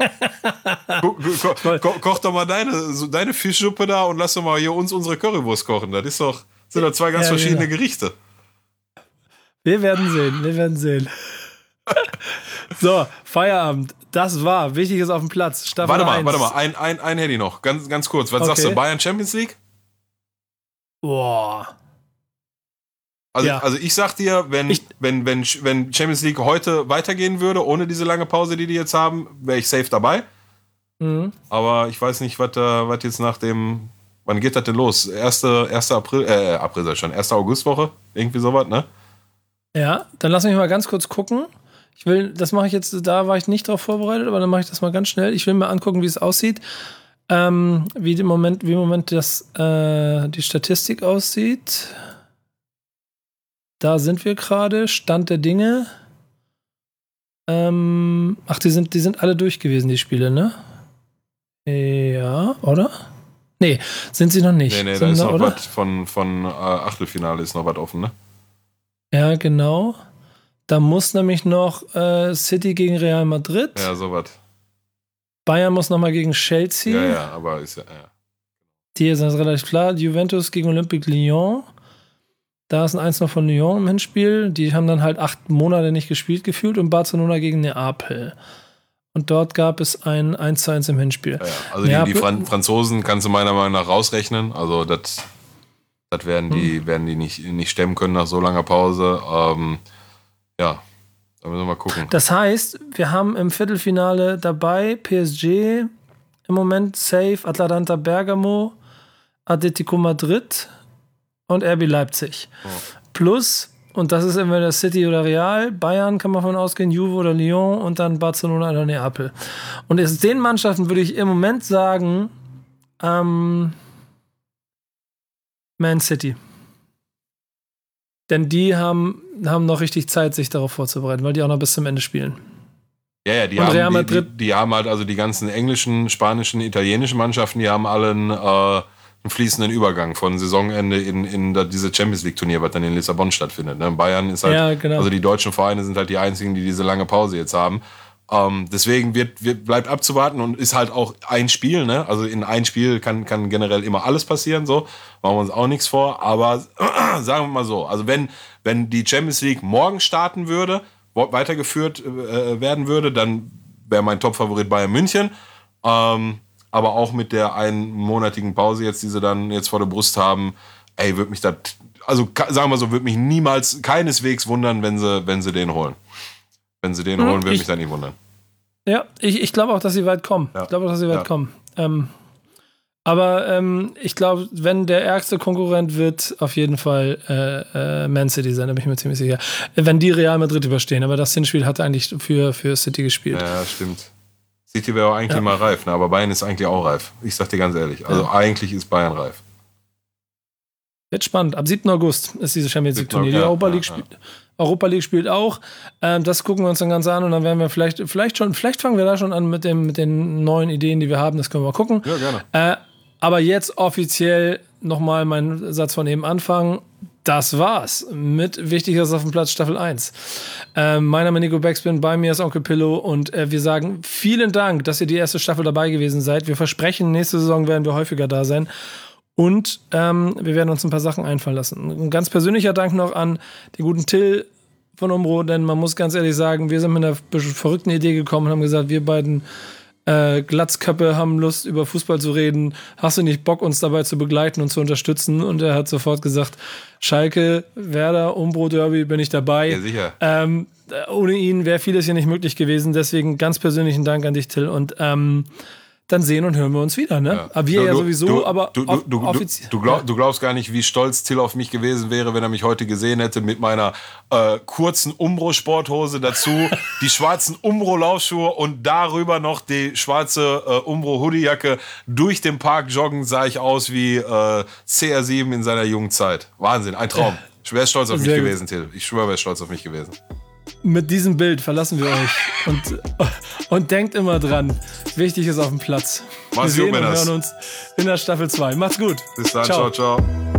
Speaker 1: Koch doch mal deine Fischsuppe da und lass doch mal hier unsere Currywurst kochen. Das sind doch zwei ganz verschiedene Gerichte.
Speaker 2: Wir werden sehen. So, Feierabend. Das war Wichtiges auf dem Platz. Staffel 1. Warte mal.
Speaker 1: Ein Handy noch. Ganz kurz. Was sagst du? Bayern Champions League?
Speaker 2: Boah.
Speaker 1: Also ich sag dir, wenn Champions League heute weitergehen würde, ohne diese lange Pause, die jetzt haben, wäre ich safe dabei. Mhm. Aber ich weiß nicht, was jetzt nach dem... Wann geht das denn los? 1. Augustwoche? Irgendwie sowas, ne?
Speaker 2: Ja, dann lass mich mal ganz kurz gucken. Das mache ich jetzt, da war ich nicht drauf vorbereitet, aber dann mache ich das mal ganz schnell. Ich will mir angucken, wie es aussieht. Wie im Moment die Statistik aussieht. Da sind wir gerade. Stand der Dinge. Die sind alle durch gewesen, die Spiele, ne? Ja, oder? Nee, sind sie noch nicht.
Speaker 1: Nee, da ist noch was von Achtelfinale ist noch was offen, ne?
Speaker 2: Ja, genau. Da muss nämlich noch City gegen Real Madrid.
Speaker 1: Ja, sowas.
Speaker 2: Bayern muss nochmal gegen Chelsea.
Speaker 1: Ja, aber ist ja.
Speaker 2: Die ist relativ klar. Juventus gegen Olympique Lyon. Da ist ein 1 noch von Lyon im Hinspiel. Die haben dann halt 8 Monate nicht gespielt gefühlt. Und Barcelona gegen Neapel. Und dort gab es ein 1:1 im Hinspiel.
Speaker 1: Ja. Also die Franzosen kannst du meiner Meinung nach rausrechnen. Also das werden die nicht stemmen können nach so langer Pause. Da müssen wir mal gucken.
Speaker 2: Das heißt, wir haben im Viertelfinale dabei PSG im Moment safe, Atalanta Bergamo, Atletico Madrid und RB Leipzig. Oh. Plus, und das ist entweder City oder Real, Bayern kann man von ausgehen, Juve oder Lyon und dann Barcelona oder Neapel. Und aus den Mannschaften würde ich im Moment sagen, Man City. Denn die haben noch richtig Zeit, sich darauf vorzubereiten, weil die auch noch bis zum Ende spielen.
Speaker 1: Ja, die haben halt also die ganzen englischen, spanischen, italienischen Mannschaften, die haben alle einen fließenden Übergang von Saisonende in diese Champions League Turnier, was dann in Lissabon stattfindet. Ne? Bayern ist halt, genau. Also die deutschen Vereine sind halt die einzigen, die diese lange Pause jetzt haben. Deswegen bleibt abzuwarten und ist halt auch ein Spiel, ne? Also in ein Spiel kann generell immer alles passieren, so. Machen wir uns auch nichts vor, aber sagen wir mal so, also wenn die Champions League morgen starten würde, weitergeführt werden würde, dann wäre mein Top-Favorit Bayern München, aber auch mit der einmonatigen Pause jetzt, die sie dann jetzt vor der Brust haben, würde mich das, also sagen wir mal so, würde mich niemals, keineswegs wundern, wenn sie den holen. Wenn sie den holen, würde mich dann nicht wundern.
Speaker 2: Ja, ich glaube auch, dass sie weit kommen. Ja. Ich glaube auch, dass sie weit kommen. Aber ich glaube, wenn der ärgste Konkurrent wird, auf jeden Fall Man City sein, da bin ich mir ziemlich sicher. Wenn die Real Madrid überstehen. Aber das Hinspiel hat eigentlich für City gespielt.
Speaker 1: Ja, stimmt. City wäre auch eigentlich mal reif, ne? Aber Bayern ist eigentlich auch reif. Ich sag dir ganz ehrlich. Also eigentlich ist Bayern reif.
Speaker 2: Wird spannend. Ab 7. August ist diese Champions League Turnier. Die Europa League spielt auch. Das gucken wir uns dann ganz an und dann werden wir vielleicht fangen wir da schon an mit den neuen Ideen, die wir haben. Das können wir mal gucken.
Speaker 1: Ja, gerne.
Speaker 2: Aber jetzt offiziell nochmal mein Satz von eben anfangen. Das war's mit Wichtiges auf dem Platz Staffel 1. Mein Name ist Nico Backspin, bei mir ist Onkel Pillow und wir sagen vielen Dank, dass ihr die erste Staffel dabei gewesen seid. Wir versprechen, nächste Saison werden wir häufiger da sein. Und wir werden uns ein paar Sachen einfallen lassen. Ein ganz persönlicher Dank noch an den guten Till von Umbro, denn man muss ganz ehrlich sagen, wir sind mit einer verrückten Idee gekommen und haben gesagt, wir beiden Glatzköppe haben Lust, über Fußball zu reden. Hast du nicht Bock, uns dabei zu begleiten und zu unterstützen? Und er hat sofort gesagt, Schalke, Werder, Umbro Derby, bin ich dabei.
Speaker 1: Ja, sicher.
Speaker 2: Ohne ihn wäre vieles hier nicht möglich gewesen. Deswegen ganz persönlichen Dank an dich, Till. Und dann sehen und hören wir uns wieder, ne?
Speaker 1: Ja.
Speaker 2: Aber wir ja sowieso, aber offiziell.
Speaker 1: Du glaubst gar nicht, wie stolz Till auf mich gewesen wäre, wenn er mich heute gesehen hätte mit meiner kurzen Umbro-Sporthose dazu, die schwarzen Umbro-Laufschuhe und darüber noch die schwarze Umbro-Hoodie-Jacke. Durch den Park joggen sah ich aus wie CR7 in seiner jungen Zeit. Wahnsinn, ein Traum. Ich wäre stolz auf mich gewesen, Till. Ich schwöre, wäre stolz auf mich gewesen.
Speaker 2: Mit diesem Bild verlassen wir euch und denkt immer dran, wichtig ist auf dem Platz.
Speaker 1: Mach's gut, Männers.
Speaker 2: Wir hören uns in der Staffel 2. Macht's gut.
Speaker 1: Bis dann, ciao, ciao.